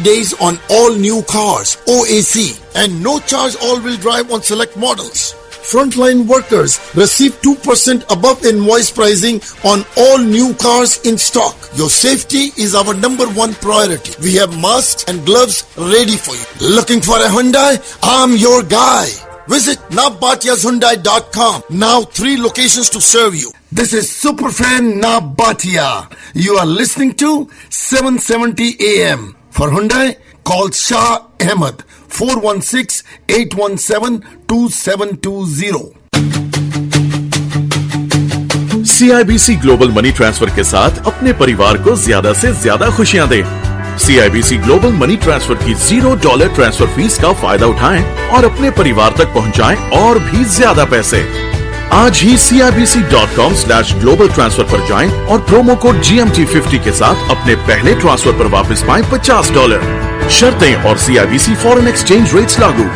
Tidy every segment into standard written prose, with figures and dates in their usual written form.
days on all new cars, OAC, and no charge all-wheel drive on select models. Frontline workers receive 2% above invoice pricing on all new cars in stock. Your safety is our number one priority. We have masks and gloves ready for you. Looking for a Hyundai? I'm your guy. Visit nabatiahyundai.com. Now 3 locations to serve you. This is Superfan Nabatia. You are listening to 770 AM. For Hyundai, call Shah Ahmed 416-817-2720. CIBC global money transfer के साथ अपने परिवार को ज्यादा से ज्यादा खुशियां दें। CIBC ग्लोबल मनी ट्रांसफर की $0 ट्रांसफर फीस का फायदा उठाएं और अपने परिवार तक पहुंचाएं और भी ज्यादा पैसे। आज ही CIBC.com/global transfer पर जाएं और प्रोमो कोड GMT50 के साथ अपने पहले ट्रांसफर पर वापस पाएं $50। शर्तें और CIBC फॉरेन एक्सचेंज रेट्स लागू।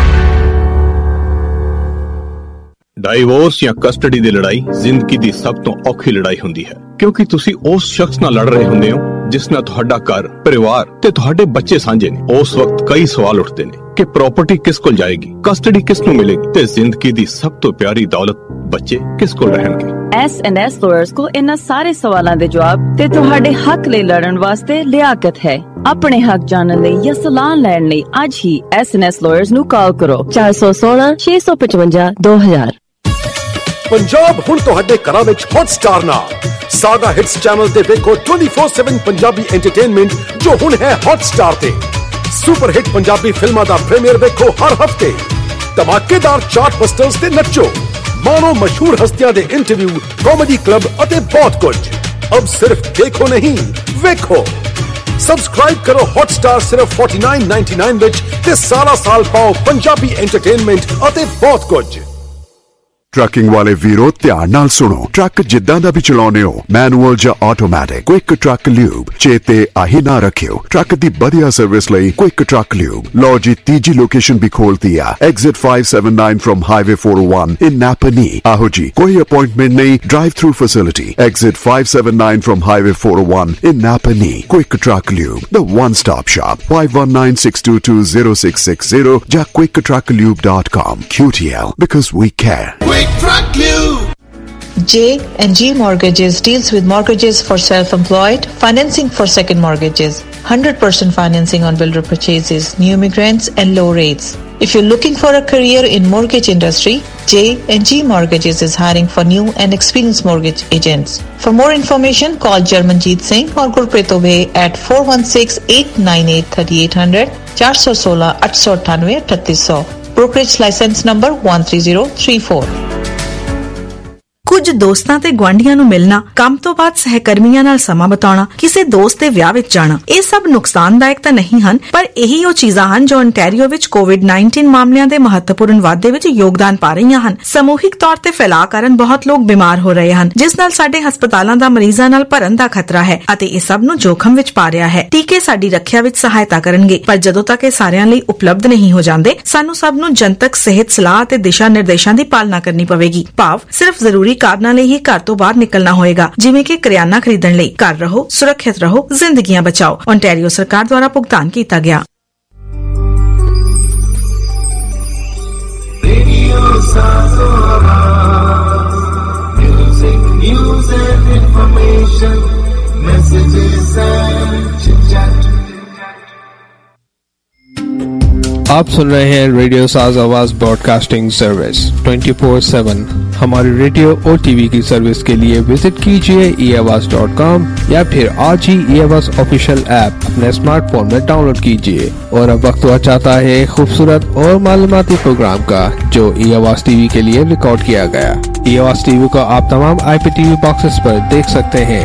ਡਾਈਵੋਰਸ ਜਾਂ ਕਸਟਡੀ ਦੀ ਲੜਾਈ ਜ਼ਿੰਦਗੀ ਦੀ ਸਭ ਤੋਂ ਔਖੀ ਲੜਾਈ ਹੁੰਦੀ ਹੈ ਕਿਉਂਕਿ ਤੁਸੀਂ ਉਸ ਸ਼ਖਸ ਨਾਲ ਲੜ ਰਹੇ ਹੁੰਦੇ ਹੋ ਜਿਸ ਨਾਲ ਤੁਹਾਡਾ ਘਰ, ਪਰਿਵਾਰ ਤੇ ਤੁਹਾਡੇ ਬੱਚੇ ਸਾਂਝੇ ਨੇ। ਉਸ ਵਕਤ ਕਈ ਸਵਾਲ ਉੱਠਦੇ ਨੇ ਕਿ ਪ੍ਰਾਪਰਟੀ ਕਿਸ ਕੋਲ ਜਾਏਗੀ, ਕਸਟਡੀ ਕਿਸ ਨੂੰ ਮਿਲੇਗੀ ਤੇ ਜ਼ਿੰਦਗੀ ਦੀ ਸਭ ਤੋਂ ਪਿਆਰੀ ਦੌਲਤ ਬੱਚੇ ਕਿਸ ਕੋਲ ਰਹਿਣਗੇ। S&S lawyers ਕੋਲ ਇਹਨਾਂ ਸਾਰੇ ਸਵਾਲਾਂ ਦੇ ਜਵਾਬ ਤੇ ਤੁਹਾਡੇ ਹੱਕ ਲਈ ਲੜਨ ਵਾਸਤੇ ਲਿਆਕਤ ਹੈ। ਆਪਣੇ ਹੱਕ ਜਾਣਨ ਲਈ ਜਾਂ ਸਲਾਹ ਲੈਣ ਲਈ ਅੱਜ ਹੀ S&S lawyers ਨੂੰ ਕਾਲ ਕਰੋ 416-655-2000। ਪੰਜਾਬ ਹੁਣ ਤੁਹਾਡੇ ਘਰਾਂ ਵਿੱਚ ਹੌਟਸਟਾਰ ਨਾਲ ਸਾਗਾ ਹਿੱਟਸ ਚੈਨਲ ਤੇ ਦੇਖੋ 24/7 ਪੰਜਾਬੀ ਐਂਟਰਟੇਨਮੈਂਟ ਜੋ ਹੁਣ ਹੈ ਹੌਟਸਟਾਰ ਤੇ। ਸੁਪਰ ਹਿੱਟ ਪੰਜਾਬੀ ਫਿਲਮਾਂ ਦਾ ਪ੍ਰੀਮੀਅਰ ਦੇਖੋ ਹਰ ਹਫਤੇ। ਧਮਾਕੇਦਾਰ ਚਾਰਟਬਸਟਰਸ ਤੇ ਨੱਚੋ, ਮਾਣੋ ਮਸ਼ਹੂਰ ਹਸਤੀਆਂ ਦੇ ਇੰਟਰਵਿਊ, ਕਾਮੇਡੀ ਕਲੱਬ ਅਤੇ ਬਹੁਤ ਕੁਝ। ਅਬ ਸਿਰਫ ਦੇਖੋ ਨਹੀਂ, ਵੇਖੋ। ਸਬਸਕ੍ਰਾਈਬ ਕਰੋ ਹੌਟਸਟਾਰ ਸਿਰਫ $49.99 ਵਿੱਚ ਤੇ ਸਾਰਾ ਸਾਲ ਪਾਓ ਪੰਜਾਬੀ ਐਂਟਰਟੇਨਮੈਂਟ ਅਤੇ ਬਹੁਤ ਕੁਝ। ਟਰੱਕਿੰਗ ਵਾਲੇ ਵੀਰੋ ਧਿਆਨ ਨਾਲ ਸੁਣੋ। ਟਰੱਕ ਜਿੱਦਾਂ ਦਾ ਵੀ ਚਲਾਉਨੇ ਹੋ, ਮੈਨੂਅਲ ਜਾਂ ਆਟੋਮੈਟਿਕ, ਕੁਇਕ ਟਰੱਕ ਲਿਊਬ ਚੇਤੇ ਆਹੀ ਨਾ ਰੱਖਿਓ। ਟਰੱਕ ਦੀ ਵਧੀਆ ਸਰਵਿਸ ਲਈ ਕੁਇਕ ਟਰੱਕ ਲਿਊਬ। ਲਓ ਜੀ ਤੀਜੀ ਲੋਕੇਸ਼ਨ ਵੀ ਖੋਲਤੀ ਆ, exit 579 from highway 401 in Napanee. ਆਹੋ ਜੀ, ਕੋਈ ਅਪਾਇੰਟਮੈਂਟ ਨਹੀਂ, drive through facility. Exit 579 from highway 401 in Napanee. Quick truck lube, the one stop shop, 5196220660 ਜਾਂ quicktrucklube.com. QTL, because we care. J&G Mortgages deals with mortgages for self-employed, financing for second mortgages, 100% financing on builder purchases, new immigrants and low rates. If you're looking for a career in mortgage industry, J&G Mortgages is hiring for new and experienced mortgage agents. For more information, call Jarmanjeet Singh or Gurpreet Obey at 416-898-3800, 416-898-3800. Brokerage license number 13034. ਕੁਝ ਦੋਸਤਾਂ ਤੇ ਗੁਆਂਢੀਆਂ ਨੂੰ ਮਿਲਣਾ, ਕੰਮ ਤੋਂ ਬਾਅਦ ਸਹਿਕਰਮੀਆਂ ਨਾਲ ਸਮਾਂ ਬਿਤਾਉਣਾ, ਕਿਸੇ ਦੋਸਤ ਦੇ ਵਿਆਹ ਵਿੱਚ ਜਾਣਾ, ਇਹ ਸਭ ਨੁਕਸਾਨਦਾਇਕ ਤਾਂ ਨਹੀਂ ਹਨ, ਪਰ ਇਹੀ ਉਹ ਚੀਜ਼ਾਂ ਹਨ ਜੋ ontario ਵਿੱਚ COVID-19 ਮਾਮਲਿਆਂ ਦੇ ਮਹੱਤਵਪੂਰਨ ਵਾਧੇ ਵਿੱਚ ਯੋਗਦਾਨ ਪਾ ਰਹੀਆਂ ਹਨ। ਸਮੂਹਿਕ ਤੌਰ ਤੇ ਫੈਲਾਅ ਕਾਰਨ ਬਹੁਤ ਲੋਕ ਬਿਮਾਰ ਹੋ ਰਹੇ ਹਨ, ਜਿਸ ਨਾਲ ਸਾਡੇ ਹਸਪਤਾਲਾਂ ਦਾ ਮਰੀਜ਼ਾਂ ਨਾਲ ਭਰਨ ਦਾ ਖਤਰਾ ਹੈ ਅਤੇ ਇਹ ਸਭ ਨੂੰ ਜੋਖਮ ਵਿੱਚ ਪਾ ਰਿਹਾ ਹੈ। ਟੀਕੇ ਸਾਡੀ ਰੱਖਿਆ ਵਿੱਚ ਸਹਾਇਤਾ ਕਰਨਗੇ, ਪਰ ਜਦੋਂ ਤੱਕ ਇਹ ਸਾਰਿਆਂ ਲਈ ਉਪਲਬਧ ਨਹੀਂ ਹੋ ਜਾਂਦੇ, ਸਾਨੂੰ ਸਭ ਨੂੰ ਜਨਤਕ ਸਿਹਤ ਸਲਾਹ ਅਤੇ ਦਿਸ਼ਾ ਨਿਰਦੇਸ਼ਾਂ ਦੀ ਪਾਲਣਾ ਕਰਨੀ ਪਵੇਗੀ। ਭਾਵ ਸਿਰਫ ਜ਼ਰੂਰੀ ਕਾਰਨਾਂ ਲਈ ਹੀ ਘਰ ਤੋਂ ਬਾਹਰ ਨਿਕਲਣਾ ਹੋਏਗਾ, ਜਿਵੇਂ ਕਿ ਕਰਿਆਨਾ ਖਰੀਦਣ ਲਈ। ਘਰ ਰਹੋ, ਸੁਰੱਖਿਅਤ ਰਹੋ, ਜ਼ਿੰਦਗੀਆਂ ਬਚਾਓ। ontario ਸਰਕਾਰ ਦੁਆਰਾ ਭੁਗਤਾਨ ਕੀਤਾ ਗਿਆ। आप सुन रहे हैं रेडियो साज आवाज ब्रॉडकास्टिंग सर्विस 24/7। हमारी रेडियो और टीवी की सर्विस के लिए विजिट कीजिए eAwaaz.com या फिर आज ही eAwaaz ऑफिशियल ऐप अपने स्मार्टफोन में डाउनलोड कीजिए। और अब वक्त हुआ चाहता है खूबसूरत और मालूमाती प्रोग्राम का, जो eAwaaz टीवी के लिए रिकॉर्ड किया गया। eAwaaz टीवी को आप तमाम IPTV बॉक्सेस पर देख सकते हैं।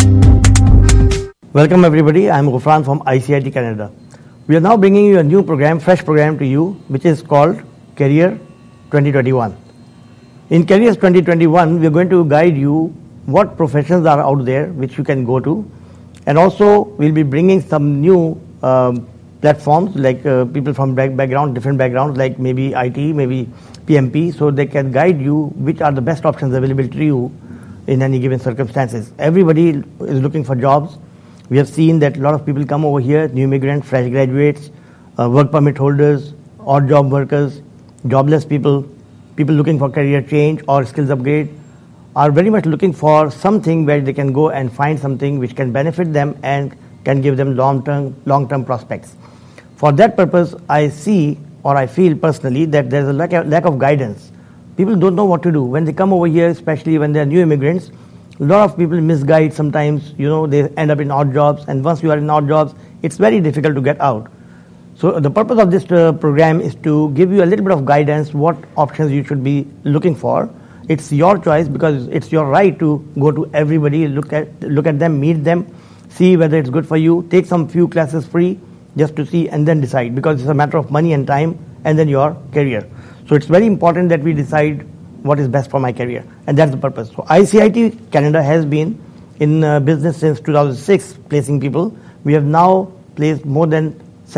Welcome everybody, I am Ghufran from ICIT Canada. We are now bringing you a new program, fresh program to you, which is called Career 2021. In Careers 2021, we are going to guide you what professions are out there which you can go to, and also we'll be bringing some new platforms like people from different backgrounds, like maybe IT, maybe PMP, so they can guide you which are the best options available to you in any given circumstances. Everybody is looking for jobs. We have seen that a lot of people come over here, new immigrants, fresh graduates, work permit holders, odd job workers, jobless people, people looking for career change or skills upgrade, are very much looking for something where they can go and find something which can benefit them and can give them long-term prospects. For that purpose, I see, or I feel personally, that there's a lack of guidance. People don't know what to do. When they come over here, especially when they're new immigrants, a lot of people misguide sometimes. They end up in odd jobs, and once you are in odd jobs, it's very difficult to get out. So the purpose of this program is to give you a little bit of guidance, what options you should be looking for. It's your choice, because it's your right to go to everybody, look at them, meet them, see whether it's good for you, take some few classes free just to see, and then decide, because it's a matter of money and time and then your career. So it's very important that we decide what is best for my career, and that's the purpose. So ICIT Canada has been in business since 2006, placing people. We have now placed more than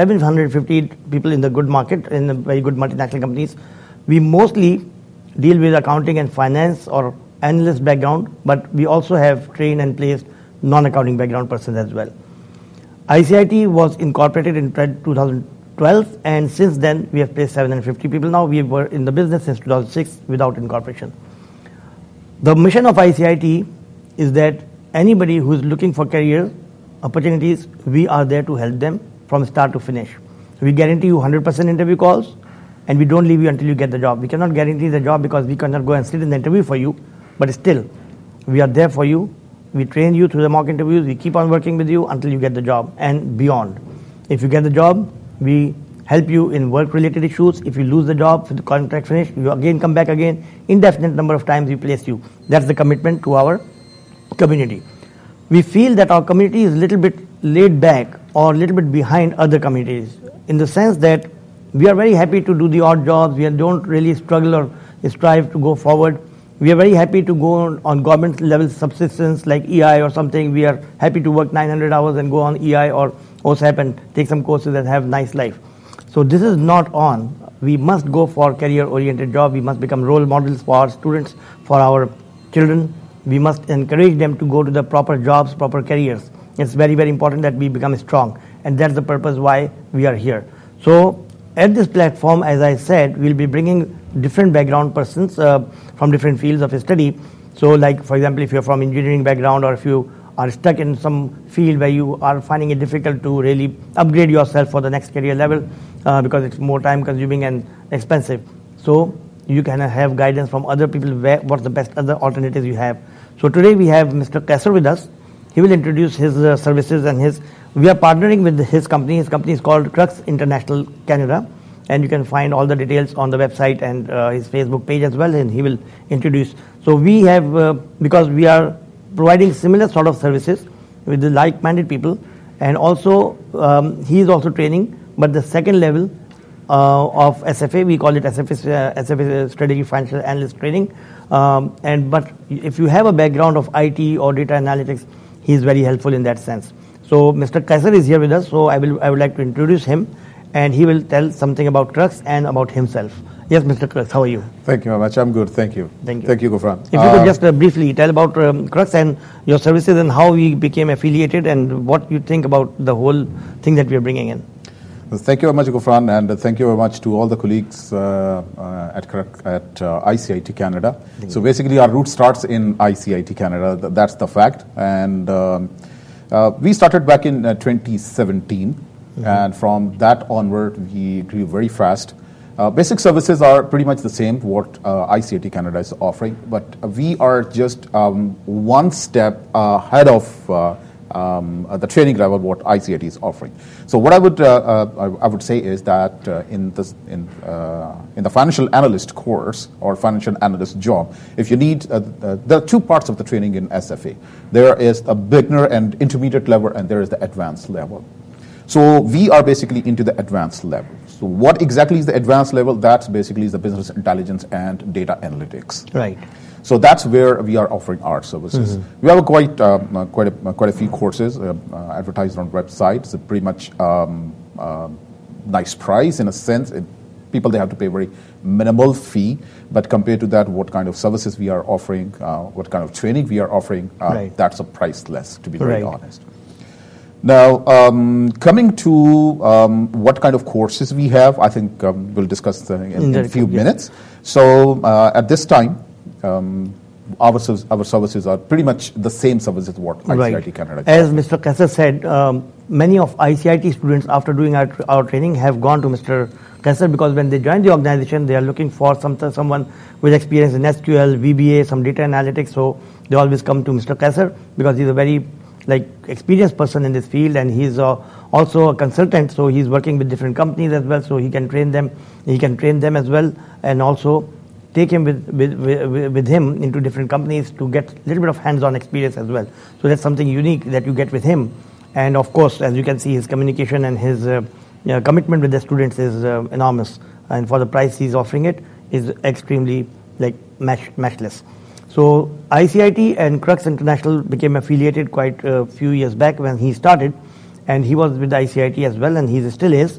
750 people in the good market, in the very good multinational companies. We mostly deal with accounting and finance or analyst background, but we also have trained and placed non-accounting background persons as well. ICIT was incorporated in 2012, and since then we have placed 750 people. Now we were in the business since 2006 without incorporation. The mission of ICIT is that anybody who is looking for career opportunities, we are there to help them from start to finish. We guarantee you 100% interview calls, and we don't leave you until you get the job. We cannot guarantee the job because we cannot go and sit in the interview for you, but still, we are there for you. We train you through the mock interviews. We keep on working with you until you get the job and beyond. If you get the job, we help you in work-related issues. If you lose the job, if the contract finished, you again come back again. Indefinite number of times we place you. That's the commitment to our community. We feel that our community is a little bit laid back or a little bit behind other communities, in the sense that we are very happy to do the odd jobs. We don't really struggle or strive to go forward. We are very happy to go on government level subsistence like EI or something. We are happy to work 900 hours and go on EI or OSAP and take some courses and have nice life. So this is not on. We must go for career-oriented job. We must become role models for our students, for our children. We must encourage them to go to the proper jobs, proper careers. It's very, very important that we become strong. And that's the purpose why we are here. So at this platform, as I said, we'll be bringing different background persons from different fields of study. So like, for example, if you're from engineering background, or if you are stuck in some field where you are finding it difficult to really upgrade yourself for the next career level because it's more time consuming and expensive. So you can have guidance from other people what's the best other alternatives you have. So today we have Mr. Kaisar with us. He will introduce his services and we are partnering with his company. His company is called Crux International Canada, and you can find all the details on the website and his Facebook page as well, and he will introduce. So we have, because we are providing similar sort of services with the like-minded people, and also he is also training, but the second level of SFA, we call it SFA Strategic Financial Analyst Training, but if you have a background of IT or data analytics, he is very helpful in that sense. So Mr. Kaisar is here with us, so I would like to introduce him, and he will tell something about Crux and about himself. Yes, Mr. Crux, how are you? Thank you very much. I'm good. Thank you. Thank you. Thank you, Gufran. If you could just briefly tell about Crux and your services and how we became affiliated and what you think about the whole thing that we are bringing in. Thank you very much, Gufran, and thank you very much to all the colleagues at ICIT Canada. So basically, our route starts in ICIT Canada. That's the fact. And we started back in 2017, and from that onward, we grew very fast. Basic services are pretty much the same what ICIT Canada is offering, but we are just one step ahead of the training level what ICIT is offering. So what I would say is that in the financial analyst course or financial analyst job, if you need, there are two parts of the training in SFA. There is a beginner and intermediate level, and there is the advanced level. So we are basically into the advanced level. So what exactly is the advanced level? That's basically the business intelligence and data analytics. Right. So that's where we are offering our services. We have quite a few courses advertised on websites. It's a pretty much nice price in a sense. People, they have to pay very minimal fee, but compared to that, what kind of services we are offering, what kind of training we are offering, that's a priceless, to be very honest. Now, coming to what kind of courses we have, I think we'll discuss in a few minutes. So, at this time, our services are pretty much the same services what ICIT Canada. As Mr. Kesser said, many of ICIT students, after doing our training, have gone to Mr. Kesser because when they join the organization, they are looking for someone with experience in SQL, VBA, some data analytics. So they always come to Mr. Kesser because he's a very experienced person in this field, and he's also a consultant. So he's working with different companies as well. So he can train them. He can train them as well, and also take him with him into different companies to get a little bit of hands-on experience as well. So that's something unique that you get with him. And of course, as you can see, his communication and his commitment with the students is enormous. And for the price he's offering it is extremely matchless. So ICIT and Crux International became affiliated quite a few years back when he started, and he was with the ICIT as well, and he still is.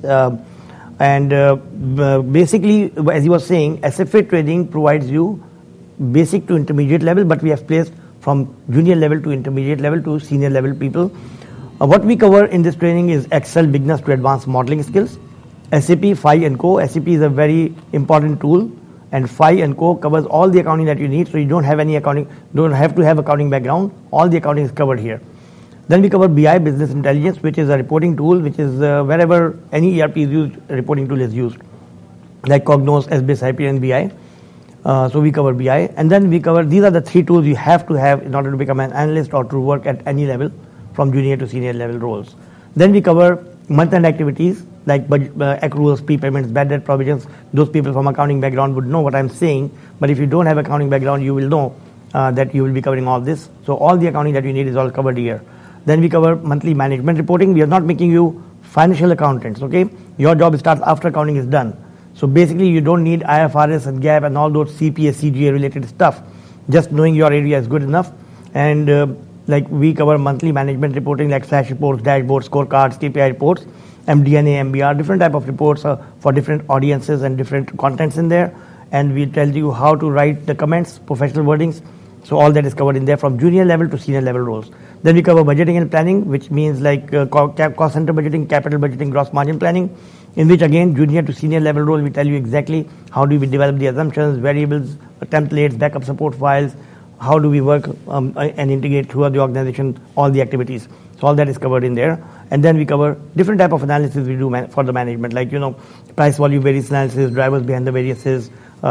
Basically, as he was saying, SFA training provides you basic to intermediate level, but we have placed from junior level to intermediate level to senior level people. What we cover in this training is Excel beginners to advanced modeling skills, SAP, FI & Co. SAP is a very important tool, and FI & Co. covers all the accounting that you need, so you don't have any accounting, don't have to have accounting background. All the accounting is covered here. Then we cover BI, Business Intelligence, which is a reporting tool, which is wherever any ERP is used, a reporting tool is used, like Cognos, SBS, Hyperion, BI. So we cover BI. And then we cover, these are the three tools you have to have in order to become an analyst or to work at any level, from junior to senior level roles. Then we cover month-end activities, like accruals, prepayments, bad debt provisions. Those people from accounting background would know what I'm saying, but if you don't have accounting background, you will know that you will be covering all this. So all the accounting that you need is all covered here. Then we cover monthly management reporting. We are not making you financial accountants, okay? Your job starts after accounting is done. So basically you don't need IFRS and GAAP and all those CPA, CGA related stuff. Just knowing your area is good enough. And we cover monthly management reporting like flash reports, dashboards, scorecards, KPI reports, MD&A, MBR, different type of reports for different audiences and different contents in there. And we tell you how to write the comments, professional wordings. So all that is covered in there from junior level to senior level roles. Then we cover budgeting and planning, which means cost center budgeting, capital budgeting, gross margin planning, in which again junior to senior level role we tell you exactly how do we develop the assumptions, variables, templates, backup support files, how do we work and integrate throughout the organization all the activities. So all that is covered in there. And then we cover different type of analysis we do for the management, like price volume variance analysis, drivers behind the variances,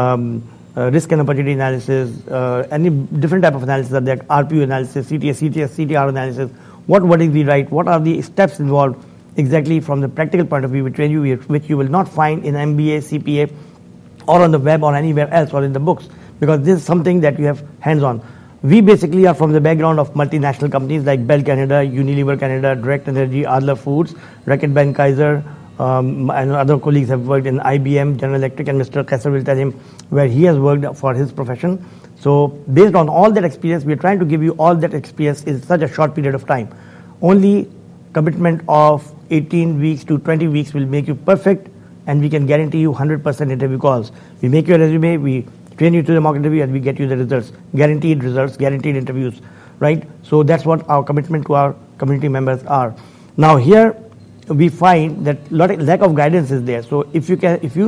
risk and opportunity analysis, any different type of analysis are there, RPU analysis, CTR analysis, what is we write, what are the steps involved exactly from the practical point of view we train you, which you will not find in MBA, CPA, or on the web or anywhere else or in the books, because this is something that you have hands-on. We basically are from the background of multinational companies like Bell Canada, Unilever Canada, Direct Energy, Adler Foods, Reckitt Benckiser, and other colleagues have worked in IBM, General Electric, and Mr. Kesser will tell him where he has worked for his profession. So based on all that experience, we are trying to give you all that experience in such a short period of time. Only commitment of 18 weeks to 20 weeks will make you perfect, and we can guarantee you 100% interview calls. We make your resume, we train you to the mock interview, and we get you the results, guaranteed interviews, right? So that's what our commitment to our community members are. Now here, we find that lack of guidance is there. So if you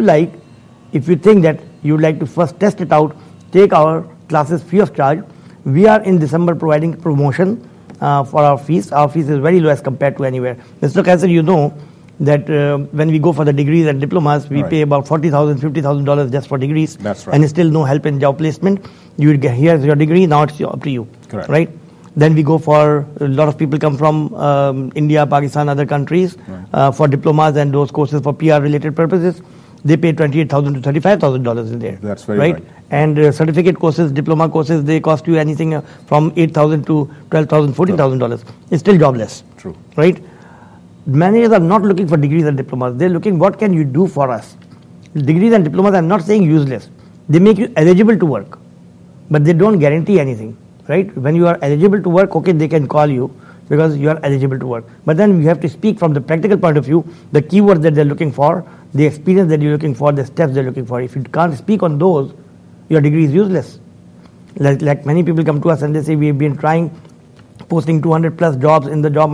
think that you would like to first test it out, take our classes free of charge. We are in December providing promotion for our fees. Our fees is very low as compared to anywhere. Mr. Kesser, you know that when we go for the degrees and diplomas, we pay about $40,000, $50,000 just for degrees. That's right. And still no help in job placement. You will get, here's your degree, now it's up to you. Correct. Right? Then we go for, a lot of people come from India, Pakistan, other countries for diplomas and those courses for PR related purposes. They pay $28,000 to $35,000 in there. That's very right. And certificate courses, diploma courses, they cost you anything from $8,000 to $12,000, $14,000. It's still jobless. True. Right? Managers are not looking for degrees and diplomas. They're looking, what can you do for us? Degrees and diplomas, I'm not saying useless. They make you eligible to work, but they don't guarantee anything. Right? When you are eligible to work, okay, they can call you because you are eligible to work. But then you have to speak from the practical point of view, the keywords that they're looking for, the experience that you're looking for, the steps they're looking for. If you can't speak on those, your degree is useless. Like many people come to us and they say, we've been trying, posting 200 plus jobs in the job market.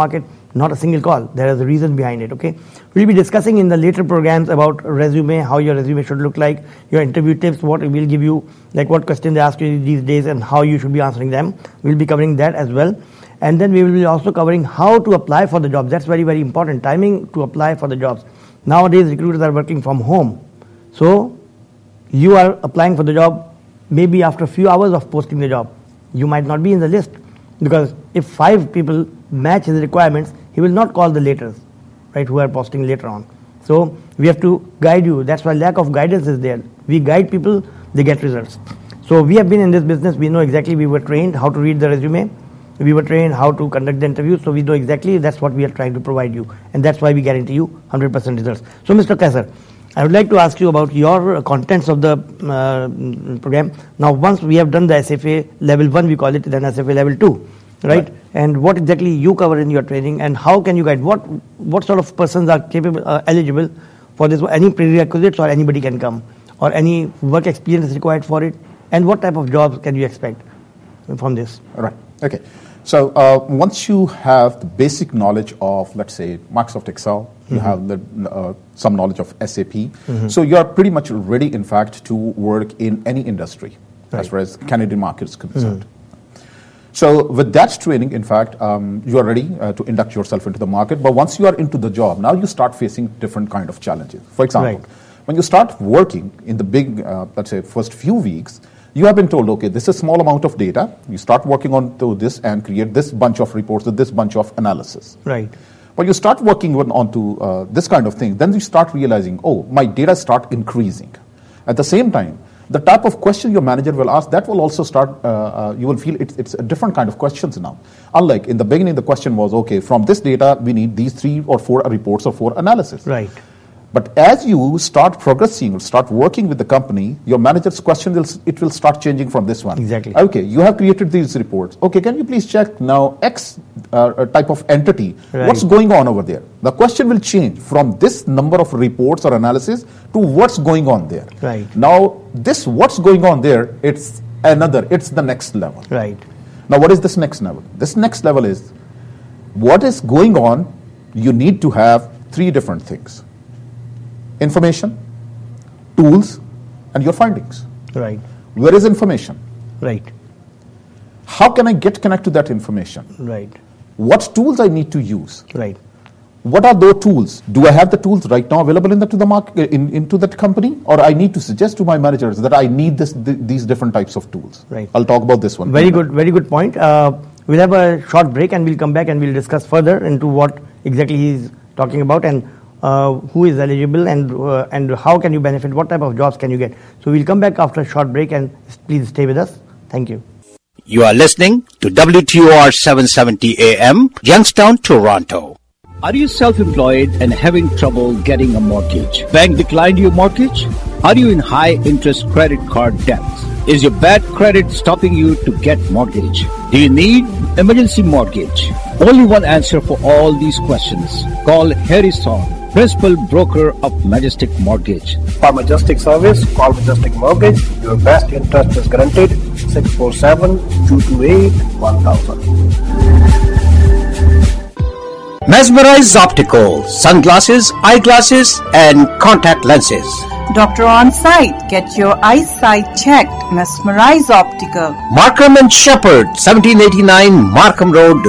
not a single call. There is a reason behind it, okay? We'll be discussing in the later programs about resume, how your resume should look like, your interview tips, what it will give you, like what question they ask you these days and how you should be answering them. We'll be covering that as well. And then we will be also covering how to apply for the jobs. That's very, very important. Timing to apply for the jobs. Nowadays, recruiters are working from home. So, you are applying for the job maybe after a few hours of posting the job. You might not be in the list, because if 5 people match his requirements, he will not call the laters, right, who are posting later on. So we have to guide you. That's why lack of guidance is there. We guide people, they get results. So we have been in this business. We know exactly. We were trained how to read the resume. We were trained how to conduct the interview. So we know exactly that's what we are trying to provide you. And that's why we guarantee you 100% results. So Mr. Kaisar, I would like to ask you about your contents of the program. Now, once we have done the SFA level 1, we call it, then SFA level 2, right? And what exactly you cover in your training, and how can you guide? What sort of persons are capable, eligible for this? Any prerequisites, or anybody can come, or any work experience is required for it? And what type of jobs can you expect from this? Right. Okay. So once you have the basic knowledge of, let's say, Microsoft Excel, you have some knowledge of SAP, so you are pretty much ready, in fact, to work in any industry, as far as Canadian market is concerned. So with that training, in fact, you are ready to induct yourself into the market. But once you are into the job, now you start facing different kind of challenges. For example, when you start working in the big, let's say, first few weeks, you have been told, okay, this is a small amount of data. You start working on to this and create this bunch of reports with this bunch of analysis. Right. But you start working onto this kind of thing, then you start realizing, oh, my data start increasing. At the same time, the type of question your manager will ask, that will also start, you will feel it's a different kind of questions now. Unlike in the beginning, the question was, okay, from this data, we need these 3 or 4 reports or 4 analysis. Right. But as you start progressing, start working with the company, your manager's question will start changing from this one. Exactly. Okay, you have created these reports. Okay, can you please check now X type of entity, what's going on over there? The question will change from this number of reports or analysis to what's going on there. Right. Now, this what's going on there, it's the next level. Right. Now, what is this next level? This next level is, what is going on, you need to have 3 different things. Information, tools, and your findings. Right. Where is information? Right. How can I get connect to that information? Right. What tools I need to use? Right. What are those tools? Do I have the tools right now available into the market, into that company, or I need to suggest to my managers that I need these different types of tools? Right. I'll talk about this one. Very good point. We'll have a short break and we'll come back and we'll discuss further into what exactly he's talking about and who is eligible and how can you benefit, what type of jobs can you get. So we'll come back after a short break and please stay with us. Thank you. You are listening to WTOR 770 AM, Youngstown, Toronto. Are you self-employed and having trouble getting a mortgage? Bank declined your mortgage? Are you in high-interest credit card debts? Is your bad credit stopping you to get mortgage? Do you need emergency mortgage? Only one answer for all these questions. Call Harry Song, Principal Broker of Majestic Mortgage. For Majestic Service, call Majestic Mortgage. Your best interest is guaranteed. 647-228-1000. Mesmerize Optical, sunglasses, eyeglasses, and contact lenses. Doctor on site. Get your eyesight checked. Mesmerize Optical. Markham and Shepherd, 1789 Markham Road,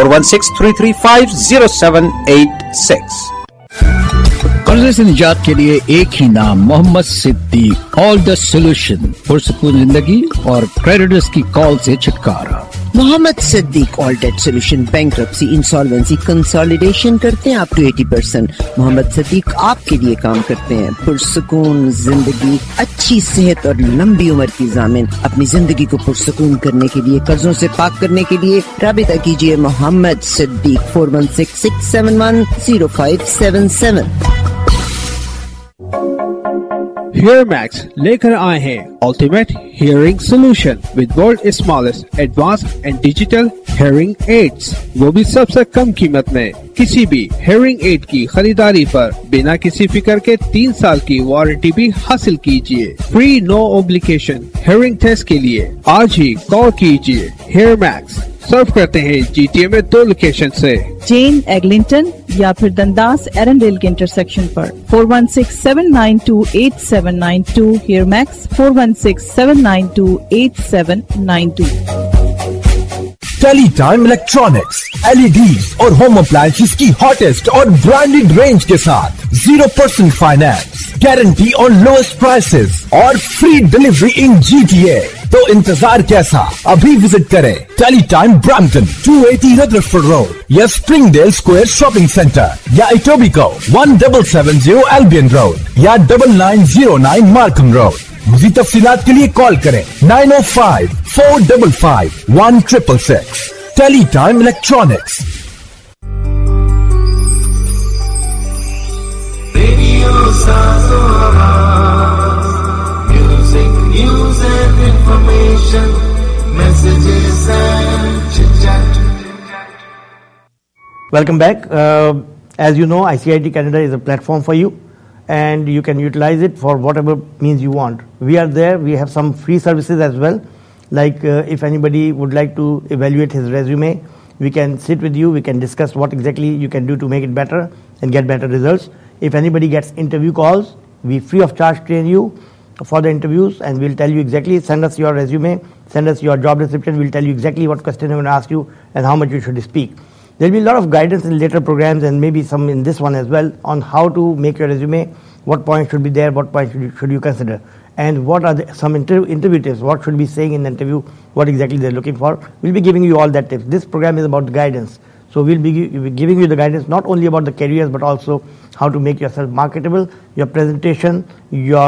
416-335-0786. कर्जे से निजात के लिए एक ही नाम, Mohammed Siddiq. All the solution, पुरसकून जिंदगी और क्रेडिटर्स की कॉल से छुटकारा। Mohammed Siddiq all debt solution, bankruptcy, insolvency, consolidation करते हैं अप टू 80%। मोहम्मद सिद्दीक आपके लिए काम करते हैं। पुरसुकून जिंदगी, अच्छी सेहत और लंबी उम्र की जामिन। अपनी जिंदगी को पुरसुकून करने के लिए, कर्जों से पाक करने के लिए राबिता कीजिए मोहम्मद सिद्दीक 416-671-0577। HearMax लेकर आए हैं ultimate hearing solution with world smallest advanced and digital hearing aids, वो भी सबसे कम कीमत में। किसी भी हियरिंग एड की खरीदारी पर बिना किसी फिक्र के 3 साल की वारंटी भी हासिल कीजिए। Free no obligation hearing test के लिए आज ही कॉल कीजिए HearMax सर्व करते हैं GTA में 2 लोकेशन से, जेन एग्लिंटन या फिर दंदास एरनडेल के इंटरसेक्शन पर। 4167928792 HearMax 4167928792। Teletime electronics, LEDs और होम अप्लायंसेस की हॉटेस्ट और ब्रांडेड रेंज के साथ 0% फाइनेंस, गारंटी और लोएस्ट प्राइसेस और फ्री डिलीवरी इन GTA। तो इंतजार कैसा, अभी विजिट करें टेलीटाइम ब्रैम्पटन 280 रदरफोर्ड रोड या स्प्रिंगडेल स्क्वायर शॉपिंग सेंटर या इटोबिको 1770 एल्बियन रोड या 9909 मार्कम रोड। मज़ीद तफसीलात के लिए कॉल करें 905-455-1666। Teletime electronics. Music, news and information, messages and chit-chat. Welcome back. As you know, ICIT Canada is a platform for you, and you can utilize it for whatever means you want. We are there. We have some free services as well. Like if anybody would like to evaluate his resume, we can sit with you. We can discuss what exactly you can do to make it better and get better results. If anybody gets interview calls, we free of charge train you for the interviews, and we'll tell you exactly, send us your resume, send us your job description, we'll tell you exactly what question we're going to ask you and how much you should speak. There'll be a lot of guidance in later programs and maybe some in this one as well on how to make your resume, what points should be there, what points should you consider, and what are some interview tips, what should be saying in the interview, what exactly they're looking for. We'll be giving you all that tips. This program is about guidance. So we'll be giving you the guidance not only about the careers but also how to make yourself marketable, your presentation, your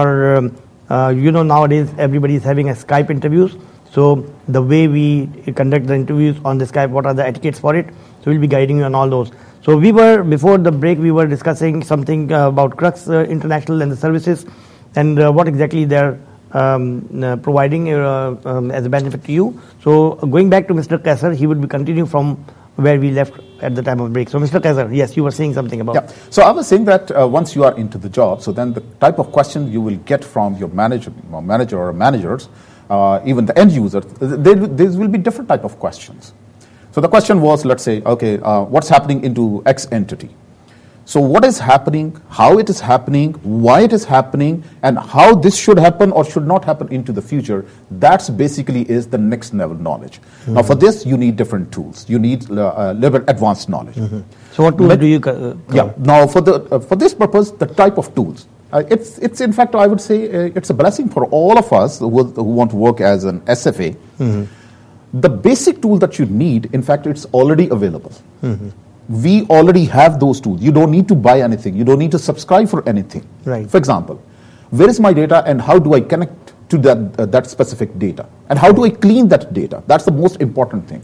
nowadays everybody is having a Skype interviews. So the way we conduct the interviews on the Skype, what are the etiquettes for it? So we'll be guiding you on all those. So before the break, we were discussing something about Crux International and the services and what exactly they're providing as a benefit to you. So going back to Mr. Kaiser, he would be continuing from where we left at the time of break. So Mr. Kaiser, yes, you were saying something about. Yeah. So I was saying that once you are into the job, so then the type of question you will get from your manager or managers, even the end user, there will be different type of questions. So the question was, let's say, okay, what's happening into X entity? So what is happening, how it is happening, why it is happening, and how this should happen or should not happen into the future, that's basically is the next level knowledge. Mm-hmm. Now for this, you need different tools. You need little advanced knowledge. Mm-hmm. So what tools do you yeah. Now for this purpose, the type of tools. It's in fact, I would say, it's a blessing for all of us who want to work as an SFA. Mm-hmm. The basic tool that you need, in fact, it's already available. Mm-hmm. We already have those tools. You don't need to buy anything. You don't need to subscribe for anything. Right. For example, where is my data and how do I connect to that specific data? And how do I clean that data? That's the most important thing.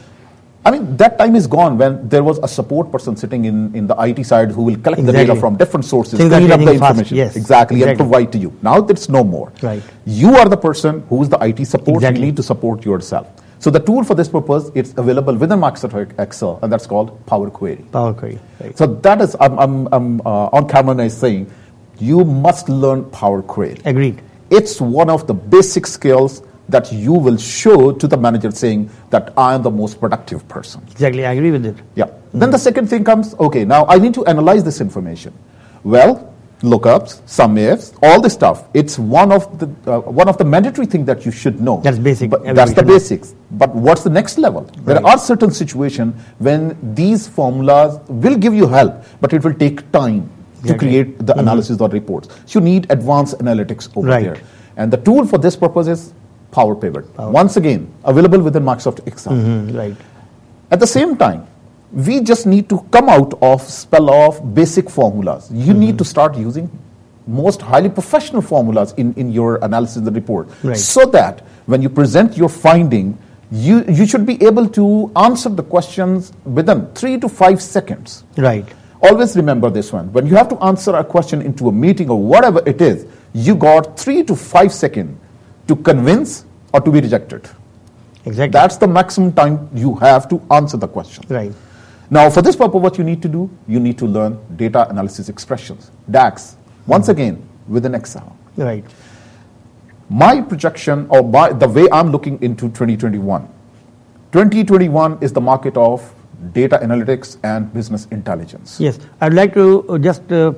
I mean, that time is gone when there was a support person sitting in the IT side who will collect the data from different sources, clean up the information. Yes. Exactly, and provide to you. Now there's no more. Right. You are the person who is the IT support. You need to support yourself. So the tool for this purpose, it's available within Microsoft Excel, and that's called Power Query. Power Query. Right. So that is, I'm on camera now saying, you must learn Power Query. Agreed. It's one of the basic skills that you will show to the manager saying that I am the most productive person. Exactly, I agree with it. Yeah. Mm-hmm. Then the second thing comes, okay, now I need to analyze this information. Well, lookups, sum ifs, all this stuff. It's one of the mandatory things that you should know. That's basic. That's the basics. But what's the next level? Right. There are certain situations when these formulas will give you help, but it will take time to create the analysis or reports. So you need advanced analytics over there. And the tool for this purpose is Power Pivot. Once again, available within Microsoft Excel. Right. At the same time, we just need to come out of spell of basic formulas. You need to start using most highly professional formulas in your analysis of the report. Right. So that when you present your finding, you should be able to answer the questions within 3 to 5 seconds. Right. Always remember this one. When you have to answer a question into a meeting or whatever it is, you got 3 to 5 seconds to convince or to be rejected. Exactly. That's the maximum time you have to answer the question. Right. Now, for this purpose, what you need to do, you need to learn data analysis expressions, DAX, once again, within Excel. Right. My projection, or the way I'm looking into 2021, 2021 is the market of data analytics and business intelligence. Yes, I'd like to just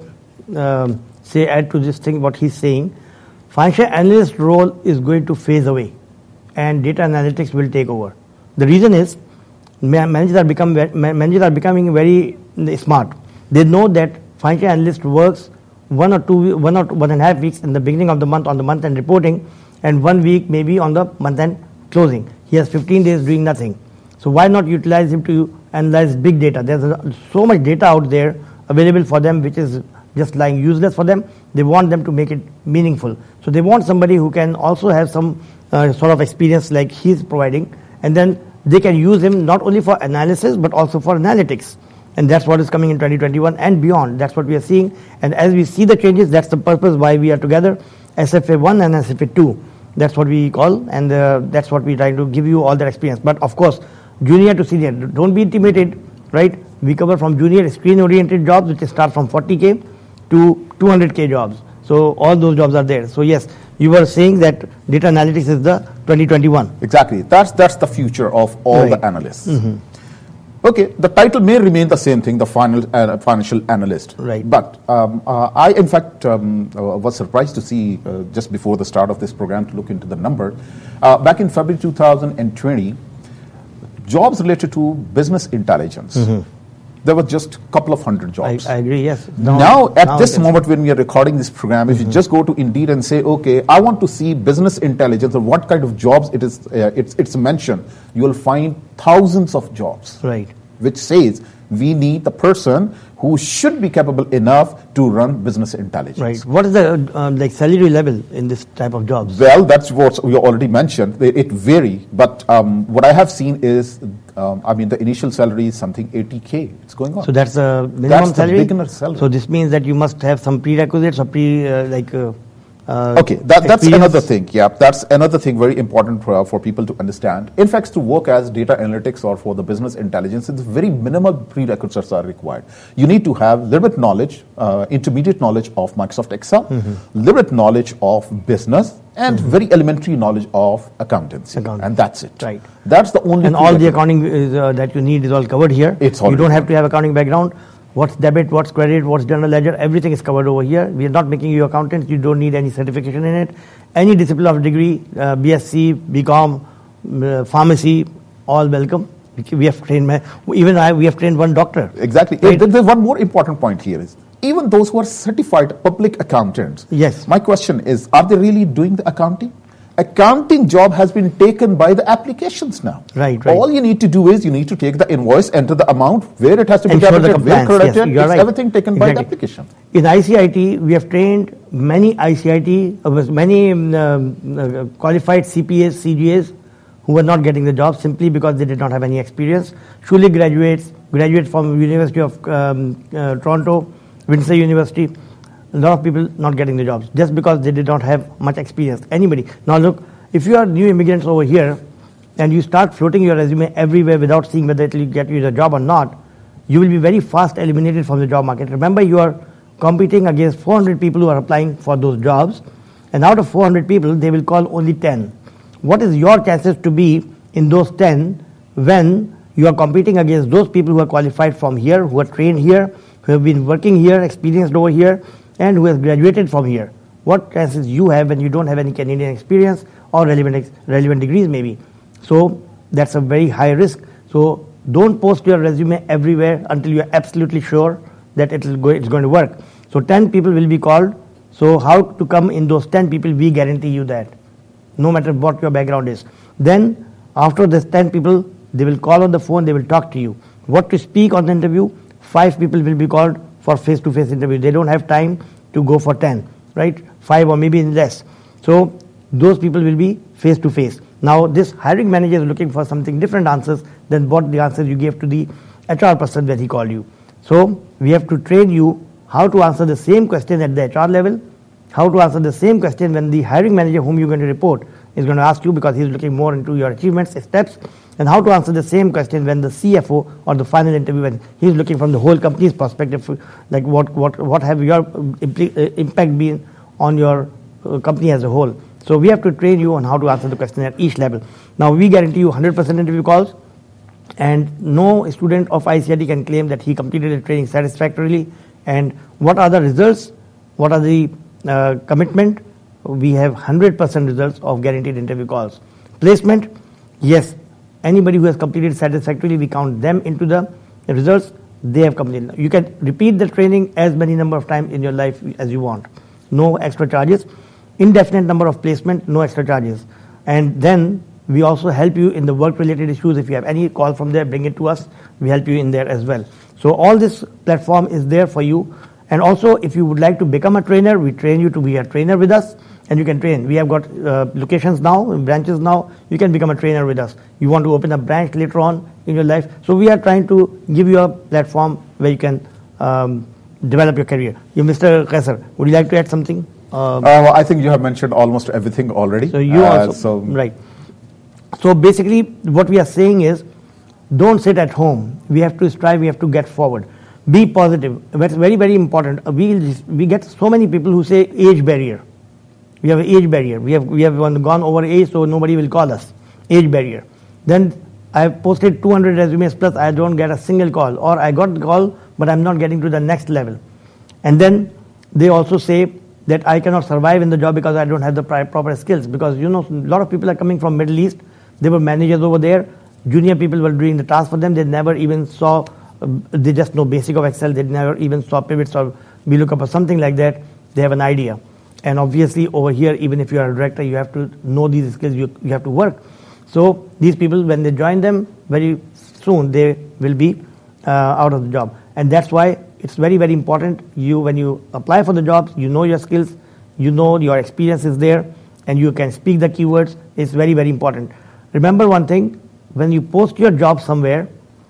add to this thing what he's saying. Financial analyst role is going to phase away, and data analytics will take over. The reason is managers are becoming very smart. They know that financial analyst works 1 or 1.5 weeks in the beginning of the month on the month-end reporting, and 1 week maybe on the month-end closing. He has 15 days doing nothing. So why not utilize him to analyze big data? There's so much data out there available for them which is just lying useless for them. They want them to make it meaningful. So they want somebody who can also have some sort of experience like he's providing, and then they can use him not only for analysis but also for analytics. And that's what is coming in 2021 and beyond. That's what we are seeing. And as we see the changes, that's the purpose why we are together, SFA1 and SFA2. That's what we call, and that's what we try to give you all that experience. But of course, junior to senior, don't be intimidated, right? We cover from junior screen-oriented jobs, which start from 40K to 200K jobs. So all those jobs are there. So yes, you were saying that data analytics is the 2021. Exactly. That's the future of all the analysts. Mm-hmm. Okay, the title may remain the same thing, the financial analyst. Right. But I, in fact, was surprised to see just before the start of this program to look into the number. Back in February 2020, jobs related to business intelligence, there were just a couple of hundred jobs. I agree, yes. Now at this moment when we are recording this program, if you just go to Indeed and say, okay, I want to see business intelligence or what kind of jobs it is, it's mentioned, you will find thousands of jobs. Right. Which says we need the person who should be capable enough to run business intelligence. Right. What is the salary level in this type of jobs? Well, that's what we already mentioned. It varies, but what I have seen is, the initial salary is something 80K. It's going on. So that's the minimum salary? The beginner salary. So this means that you must have some prerequisites or okay, that's another thing. Yeah, that's another thing very important for people to understand. In fact, to work as data analytics or for the business intelligence, it's very minimal prerequisites are required. You need to have little bit knowledge, intermediate knowledge of Microsoft Excel, little bit knowledge of business, and very elementary knowledge of accountancy. And that's it. Right. That's the only. And all the accounting that you need is all covered here. You don't have to have accounting background. What's debit, what's credit, what's general ledger, everything is covered over here. We are not making you accountants. You don't need any certification in it. Any discipline of degree, BSc, BCom, pharmacy, all welcome. We have trained, we have trained one doctor. Exactly. Right. There's one more important point here is, even those who are certified public accountants. Yes. My question is, are they really doing the accounting? Accounting job has been taken by the applications now. Right. All you need to do is you need to take the invoice, enter the amount, where it has to be debited, where credited. Yes, right. Everything taken by the application. In ICIT, we have trained many ICIT, many qualified CPAs, CGAs who were not getting the job simply because they did not have any experience. Surely graduates from University of Toronto, Windsor University. A lot of people not getting the jobs just because they did not have much experience. Anybody. Now look, if you are new immigrants over here and you start floating your resume everywhere without seeing whether it will get you the job or not, you will be very fast eliminated from the job market. Remember, you are competing against 400 people who are applying for those jobs, and out of 400 people, they will call only 10. What is your chances to be in those 10 when you are competing against those people who are qualified from here, who are trained here, who have been working here, experienced over here, and who has graduated from here? What chances you have when you don't have any Canadian experience or relevant degrees maybe? So that's a very high risk. So don't post your resume everywhere until you are absolutely sure that it's going to work. So 10 people will be called. So how to come in those 10 people, we guarantee you that, no matter what your background is. Then after this 10 people, they will call on the phone, they will talk to you. What to speak on the interview, 5 people will be called for face-to-face interview. They don't have time to go for 10, right? 5 or maybe less. So those people will be face-to-face. Now this hiring manager is looking for something different answers than what the answers you gave to the HR person when he called you. So we have to train you how to answer the same question at the HR level, how to answer the same question when the hiring manager whom you're going to report is going to ask you, because he's looking more into your achievements, steps, and how to answer the same question when the CFO or the final interview, when he's looking from the whole company's perspective, like what have your impact been on your company as a whole. So we have to train you on how to answer the question at each level. Now we guarantee you 100% interview calls, And no student of ICIT can claim that he completed the training satisfactorily. And what are the results? What are the commitment? We have 100% results of guaranteed interview calls. Placement, yes, anybody who has completed satisfactorily, we count them into the results. They have completed. You can repeat the training as many number of times in your life as you want. No extra charges. Indefinite number of placement, no extra charges. And then we also help you in the work-related issues. If you have any call from there, bring it to us. We help you in there as well. So all this platform is there for you. And also, if you would like to become a trainer, we train you to be a trainer with us, and you can train. We have got locations now, branches now. You can become a trainer with us. You want to open a branch later on in your life. So we are trying to give you a platform where you can develop your career. You, Mr. Kaisar, would you like to add something? Well, I think you have mentioned almost everything already. So you also, right. So basically, what we are saying is, don't sit at home. We have to strive. We have to get forward. Be positive. That's very, very important. We get so many people who say age barrier. We have an age barrier. We have gone over age, so nobody will call us. Age barrier. Then I have posted 200 resumes plus. I don't get a single call, or I got the call, but I'm not getting to the next level. And then they also say that I cannot survive in the job because I don't have the proper skills. Because a lot of people are coming from Middle East. They were managers over there. Junior people were doing the task for them. They never even saw, they just know basic of Excel. They never even saw pivots or VLOOKUP or something like that. They have an idea. And obviously over here, even if you are a director, you have to know these skills. You have to work. So these people, when they join them, very soon they will be out of the job. And that's why it's very, very important. When you apply for the jobs, you know your skills, you know your experience is there, and you can speak the keywords. It's very, very important. Remember one thing, when you post your job somewhere,